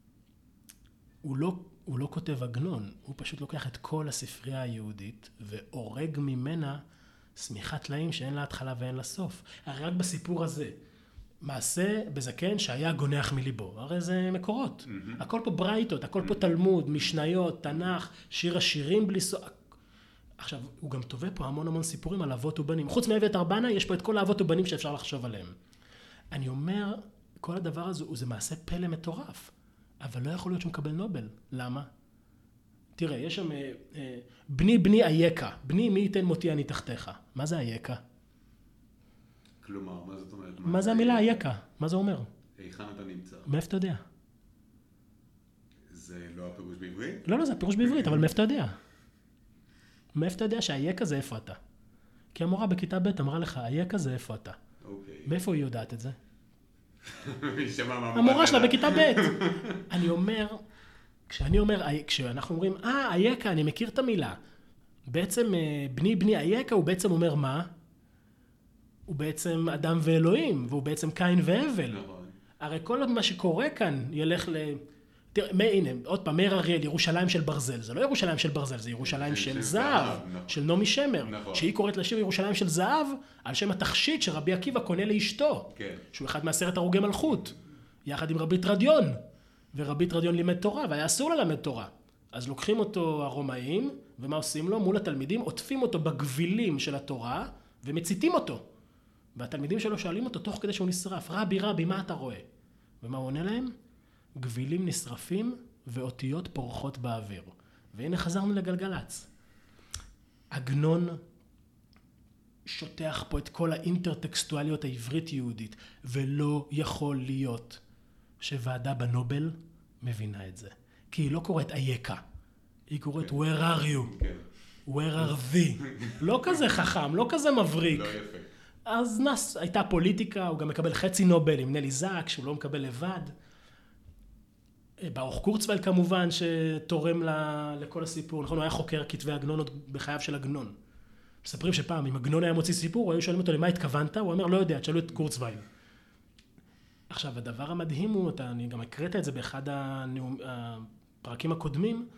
הוא לא כותב עגנון, הוא פשוט לוקח את כל הספרייה היהודית, והורג ממנה סמיכת טלאים שאין לה התחלה ואין לה סוף. הרי רק בסיפור הזה, מעשה בזקן שהיה גונח מליבו, הרי זה מקורות. הכל פה ברייתות, הכל פה תלמוד, משניות, תנ"ך, שיר השירים בלי סוף. עכשיו, הוא גם תובע פה המון סיפורים על אבות ובנים. חוץ מאביתר בנה, יש פה את כל האבות ובנים שאפשר לחשוב עליהם. אני אומר, כל הדבר הזה, זה מעשה פלא מטורף, אבל לא יכול להיות שהוא מקבל נובל. למה? תראה, יש שם, בני אייכה, בני מי ייתן מותי אני תחתיך. מה זה אייכה? כלומר, מה זאת אומרת? מה זה המילה אייכה? מה זה אומר? היכן אתה נמצא? מאיפה אתה יודע? זה לא הפירוש בעברית? לא, זה הפירוש בעברית, אבל מאיפה אתה יודע? מאיפה אתה יודע שהאייכה זה איפה אתה? כי המורה בכיתה ב' אמרה לך, אייכה זה איפה אתה. אוקיי. מאיפה היא יודעת את זה? המורה המורה שלה בכיתה ב'. אני אומר, כשאנחנו אומרים, אייכה, אני מכיר את המילה. בעצם בני אייכה, הוא בעצם אומר מה? הוא בעצם אדם ואלוהים, והוא בעצם קין והבל. נכון. הרי כל מה שקורה כאן ילך תראה, הנה, עוד פעם, מאיר אריאל, ירושלים של ברזל. זה לא ירושלים של ברזל, זה ירושלים של זהב, של נעמי שמר. שהיא קוראת לשיר ירושלים של זהב, על שם התכשיט שרבי עקיבא קונה לאשתו. שהוא אחד מעשרת הרוגי מלכות. יחד עם רבי טרדיון. ורבי טרדיון לימד תורה, והיה אסור ללמד תורה. אז לוקחים אותו הרומאים, ומה עושים לו? מול התלמידים, עוטפים אותו בגבילים של התורה, ומציתים אותו. והתלמידים שלו שואלים אותו תוך כדי שהוא נשרף, רבי, מה אתה רואה? ומה הוא עונה להם? גבילים נשרפים ואותיות פורחות באוויר. והנה חזרנו לגלגלץ. עגנון שוטח פה את כל האינטרטקסטואליות העברית-יהודית, ולא יכול להיות שוועדה בנובל מבינה את זה. כי היא לא קוראת אייכה, היא קוראת where are you? where are thee? לא כזה חכם, לא כזה מבריק. לא יפה. אז הייתה פוליטיקה, הוא גם מקבל חצי נובל עם נלי זק, שהוא לא מקבל לבד. ברוך קורצווייל כמובן, שתורם לכל הסיפור. נכון, הוא היה חוקר כתבי עגנון עוד בחייו של עגנון. מספרים שפעם, אם עגנון היה מוציא סיפור, היו שואלים אותו למה התכוונת, הוא אומר, לא יודע, תשאלו את קורצווייל. עכשיו, הדבר המדהים הוא, אני גם הקראת את זה באחד הפרקים הקודמים,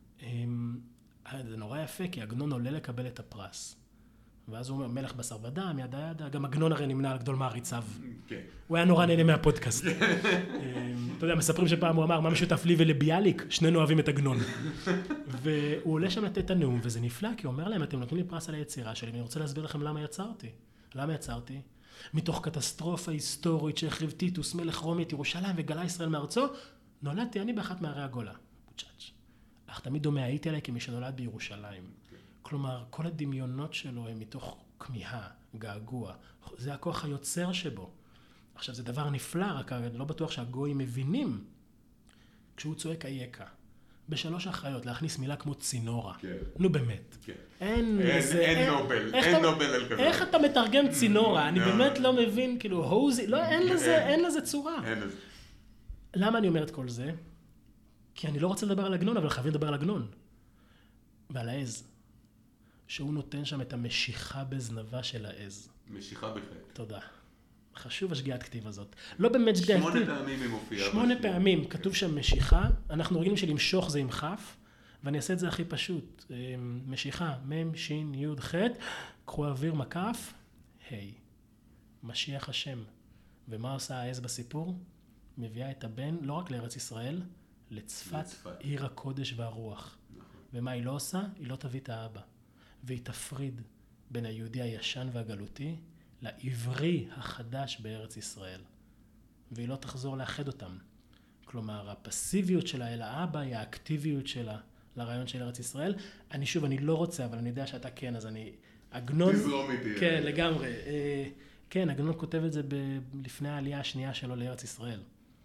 זה נורא יפה, כי עגנון עולה לקבל את הפרס. ואז הוא אומר, מלך בשר ודם, ידה, גם עגנון הרי נמנה על גדול מעריציו. הוא היה נורא נהנה מהפודקאסט. אתה יודע, מספרים שפעם הוא אמר, מה משותף לי ולביאליק? שנינו אוהבים את עגנון. והוא עולה שם לתת את הנאום, וזה נפלא, כי הוא אומר להם, אתם נותנים לי פרס על היצירה שלי, ואני רוצה להסביר לכם למה יצרתי. למה יצרתי? מתוך קטסטרופה היסטורית שהחריב טיטוס, מלך רומי את ירושלים וגלה ישראל מארצו, נולדתי אני באחת מערי הגולה. בוצ'אץ'. אך תמיד דומה הייתי עליי כמי שנולד בירושלים. כלומר, כל הדמיונות שלו הם מתוך כמיהה, געגוע. זה הכוח היוצר שבו. עכשיו, זה דבר נפלא, רק לא בטוח שהגויים מבינים כשהוא צועק אייכה. בשלוש אחריות, להכניס מילה כמו צינורה. כן. נו באמת. כן. אין נובל, אין נובל על כזה. איך אתה מתרגם צינורה? אני באמת לא מבין, כאילו, הוזי, לא, אין לזה צורה. אין לזה. למה אני אומר את כל זה? כי אני לא רוצה לדבר על עגנון, אבל חייבים לדבר על עגנון. ועל העז. שהוא נותן שם את המשיכה בזנבה של העז. משיכה בחטא. תודה. חשוב השגיאת כתיב הזאת. לא באמת שגיאת כתיב. 8 פעמים היא מופיעה. 8 פעמים כתוב שם משיכה. אנחנו רגילים שלמשוך זה עם חף, ואני אעשה את זה הכי פשוט. משיכה, מם, שין, יוד, חט, קחו אוויר מקף, היי. משיח השם. ומה עושה העז בסיפור? מביאה את הבן, לא רק לארץ ישראל, לצפת, עיר הקודש והרוח. ומה היא לא עושה? היא לא תביא את האבא. והיא תפריד בין היהודי הישן והגלותי לעברי החדש בארץ ישראל. והיא לא תחזור לאחד אותם. כלומר, הפסיביות שלה אל האבא היא האקטיביות שלה לרעיון של ארץ ישראל. אני לא רוצה, אבל אני יודע שאתה כן, אז אני... עגנון... תזרום איתי. כן, לגמרי. כן, עגנון כותב את זה לפני העלייה השנייה שלו לארץ ישראל.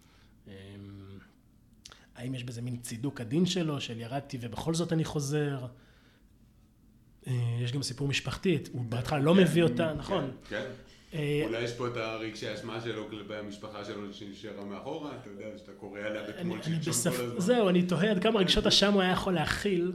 האם יש בזה מין צידוק הדין שלו, של ירדתי ובכל זאת אני חוזר? יש גם סיפור משפחתי, הוא בהתחלה לא מביא אותה, נכון? כן. אולי יש פה את הרגשי האשמה שלו כלפי המשפחה שלו שנשארה מאחורה, אתה יודע, שאתה קורא עליה בתמול שלשום כל הזמן. זהו, אני תוהה עד כמה רגשות אשם הוא היה יכול להכיל,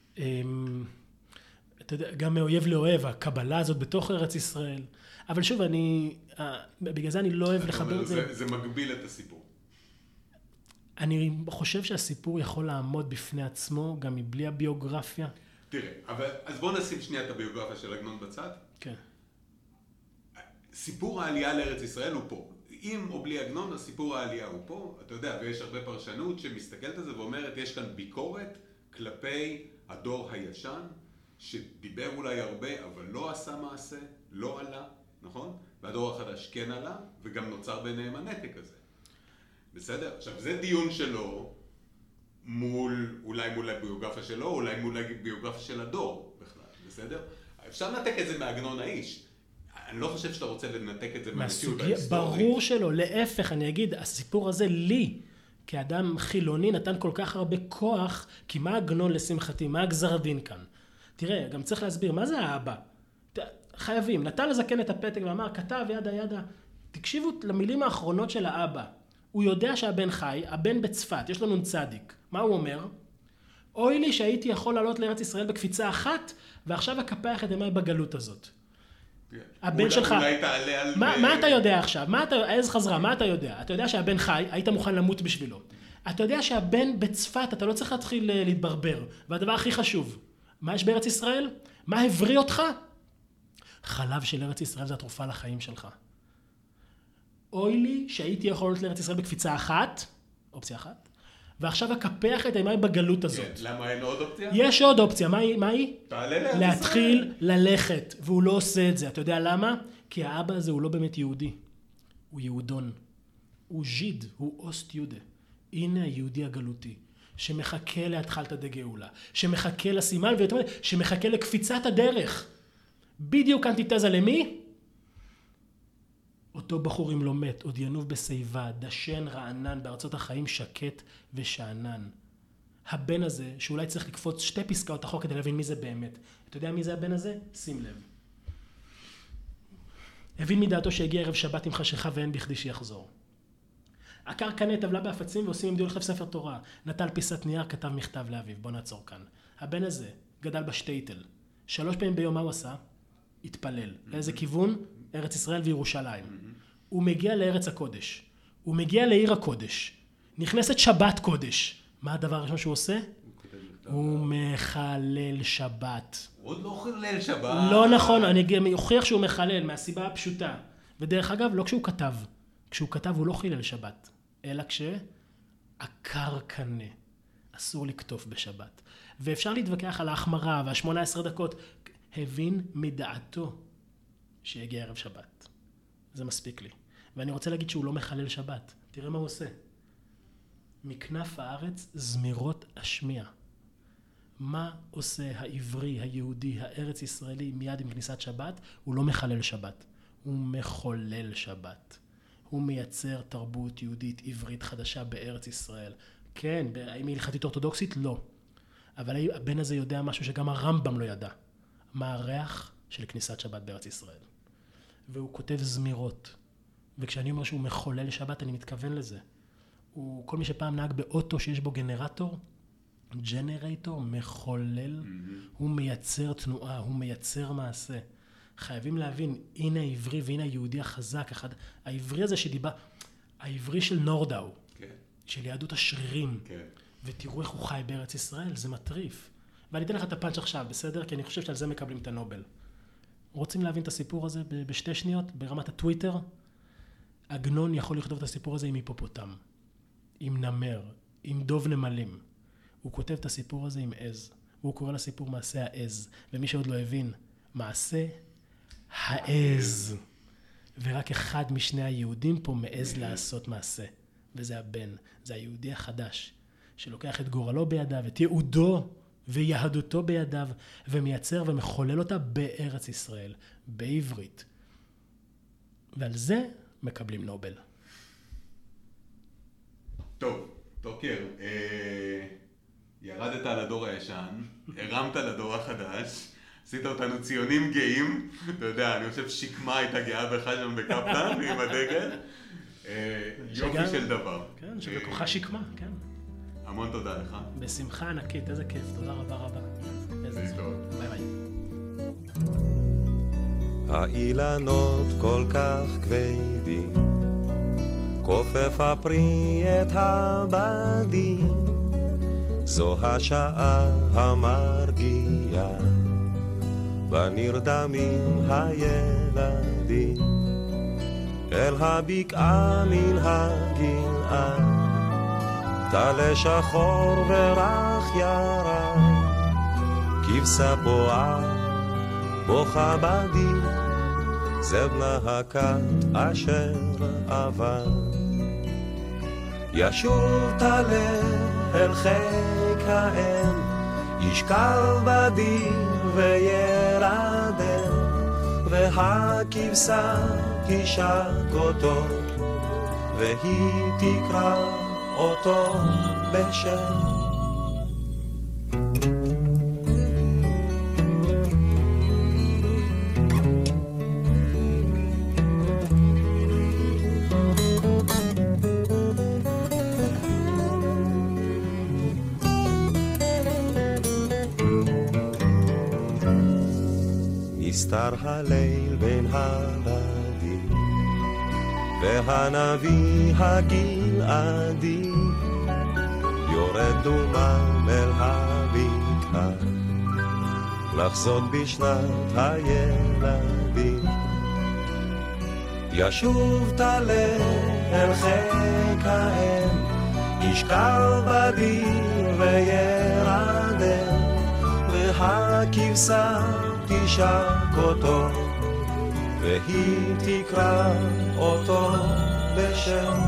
אתה יודע, גם מאויב לאוהב, הקבלה הזאת בתוך ארץ ישראל. אבל שוב, בגלל זה אני לא אוהב לחבר את זה. זה מגביל את הסיפור. אני חושב שהסיפור יכול לעמוד בפני עצמו, גם מבלי הביוגרפיה. תראה, אז בוא נשים שנייה את הביוגרפיה של עגנון בצד. כן. סיפור העלייה לארץ ישראל הוא פה. עם או בלי עגנון, הסיפור העלייה הוא פה. אתה יודע, ויש הרבה פרשנות שמסתכלת על זה ואומרת, יש כאן ביקורת כלפי הדור הישן, שדיבר אולי הרבה, אבל לא עשה מעשה, לא עלה, נכון? והדור החדש כן עלה, וגם נוצר ביניהם הנתק הזה. בסדר? עכשיו, זה דיון שלו אולי מול הביוגרפיה שלו, אולי מול הביוגרפיה של הדור בכלל, בסדר? אפשר לנתק את זה מעגנון האיש. אני לא חושב שאתה רוצה לנתק את זה מהמציאות ההיסטורית. ברור שלא, להפך, אני אגיד, הסיפור הזה לי, כאדם חילוני, נתן כל כך הרבה כוח, כי מה עגנון לשמחתי, מה הגזר הדין כאן? תראה, גם צריך להסביר, מה זה האבא? חייבים, נתן לזקן את הפתק ואמר, כתב ידה ידה, תקשיבו למילים האחרונות של האבא. הוא יודע שהבן חי, הבן בצפת, יש לנו צדיק. מה הוא אומר? אוי לי שהייתי יכול לעלות לארץ ישראל בקפיצה אחת, ועכשיו אקפח את ימי בגלות הזאת. הבן שלך... אולי תעלה על... מה אתה יודע עכשיו? העז חזרה, מה אתה יודע? אתה יודע שהבן חי, היית מוכן למות בשבילו. אתה יודע שהבן בצפת, אתה לא צריך להתחיל להתברבר. והדבר הכי חשוב, מה יש בארץ ישראל? מה הבריא אותך? חלב של ארץ ישראל זה התרופה לחיים שלך. אוי לי שהייתי יכול לעלות לארץ ישראל בקפיצה אחת, אופציה אחת, ועכשיו אקפח את הימי בגלות הזאת. כן, למה אין עוד אופציה? יש עוד אופציה, מה היא? תעלה לארץ ישראל. להתחיל ללכת, והוא לא עושה את זה. אתה יודע למה? כי האבא הזה הוא לא באמת יהודי. הוא יהודון. הוא ז'יד, הוא אוסט יהודה. הנה היהודי הגלותי, שמחכה להתחלת דגאולה, שמחכה לסימן, שמחכה לקפיצת הדרך. בדיוק אנטיתזה למי? אותו בחור אם לא מת, עוד ינוב בשיבה, דשן רענן בארצות החיים שקט ושענן. הבן הזה, שאולי צריך לקפוץ 2 פסקאות החוק כדי להבין מי זה באמת. אתה יודע מי זה הבן הזה? שים לב. הבין מדעתו שהגיע ערב שבת עם חשיכה ואין בכדי שיחזור. עקר קנה טבלה באפצים ועושים עם דיול חף ספר תורה. נטל פיסת נייר, כתב מכתב לאביו. בוא נעצור כאן. הבן הזה גדל בשטייטל. 3 פעמים ביום מה הוא עשה? התפלל. לאיזה כיוון? ארץ ישראל וירושלים. הוא מגיע לארץ הקודש. הוא מגיע לעיר הקודש. נכנסת שבת קודש. מה הדבר הראשון שהוא עושה? הוא מחלל שבת. הוא עוד לא חלל שבת. לא נכון, אני אוכיח שהוא מחלל מהסיבה הפשוטה. ודרך אגב, לא כשהוא כתב. כשהוא כתב הוא לא חילל שבת, אלא כשעקר קנה. אסור לקטוף בשבת. ואפשר להתווכח על ההחמרה וה18 דקות. הבין מדעתו שהגיע ערב שבת. זה מספיק לי. ואני רוצה להגיד שהוא לא מחלל שבת. תראה מה הוא עושה. מכנף הארץ זמירות השמיע. מה עושה העברי, היהודי, הארץ ישראלי מיד עם כניסת שבת? הוא לא מחלל שבת. הוא מחולל שבת. הוא מייצר תרבות יהודית עברית חדשה בארץ ישראל. כן, האם היא הלכתית אורתודוקסית? לא. אבל הבן הזה יודע משהו שגם הרמב"ם לא ידע. מה הריח של כניסת שבת בארץ ישראל. והוא כותב זמירות. וכשאני אומר שהוא מחולל שבת, אני מתכוון לזה. כל מי שפעם נהג באוטו שיש בו ג'נרייטור, מחולל, הוא מייצר תנועה, הוא מייצר מעשה. חייבים להבין, הנה העברי והנה היהודי החזק, העברי הזה שדיבר, העברי של נורדאו, של יהדות השרירים, ותראו איך הוא חי בארץ ישראל, זה מטריף. ואני אתן לך את הפאנץ' עכשיו, בסדר? כי אני חושב שעל זה מקבלים את הנובל. רוצים להבין את הסיפור הזה בשתי שניות, ברמת הטוויטר? עגנון יכול לכתוב את הסיפור הזה עם היפופוטם, עם נמר, עם דוב נמלים. הוא כותב את הסיפור הזה עם עז, והוא קורא לסיפור מעשה העז, ומי שעוד לא הבין, מעשה העז. ורק אחד משני היהודים פה מעז לעשות מעשה, וזה הבן, זה היהודי החדש, שלוקח את גורלו בידיו, את יהודו ויהדותו בידיו, ומייצר ומחולל אותה בארץ ישראל, בעברית. ועל זה מקבלים נובל. טוב, טוקר, ירדת על הדור הישן, הרמת לדור החדש, עשית אותנו ציונים גאים, אתה יודע, אני חושב שקמה הייתה גאה בך שם בקפלן עם הדגל, יופי של דבר. כן, שבכוחה שקמה, כן. המון תודה לך. בשמחה ענקית, איזה כיף, תודה רבה רבה. איזה טוב. ביי ביי. האילנות כל כך כבדים, כופף הפרי את הבדים, זו השעה המרגיעה, בנרדמים הילדים, אל הבקעה מן הגלעד, טלה שחור ורח ירק, כבשה בועה בוכה בדי, זה בנה הכת אשר עבר. ישוב טלה אל חיק האם, ישכב בדי וילדם, והכבשה תשק אותו, והיא תקרא אותו בשם. נסתר הליל בין הבדים, והנביא הגלעדי יורד דומם אל הבקעה, לחזות בשנת הילדים. ישוב טלה אל חיק האם, ישכב בדיר וירדם, והכבשה תשק אותו, והיא תקרא אותו בשם.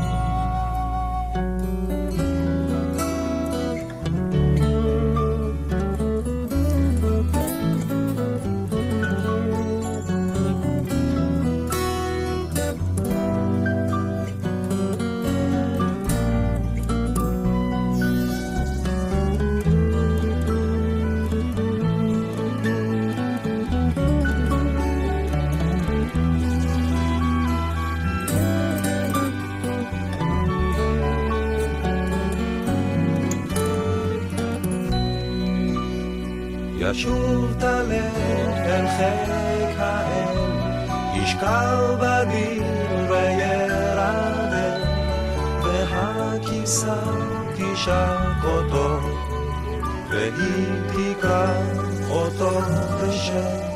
ישוב טלה אל חיק האם, ישכב בדיר וירדם, והכבשה תשק אותו, והיא תקרא אותו בשם.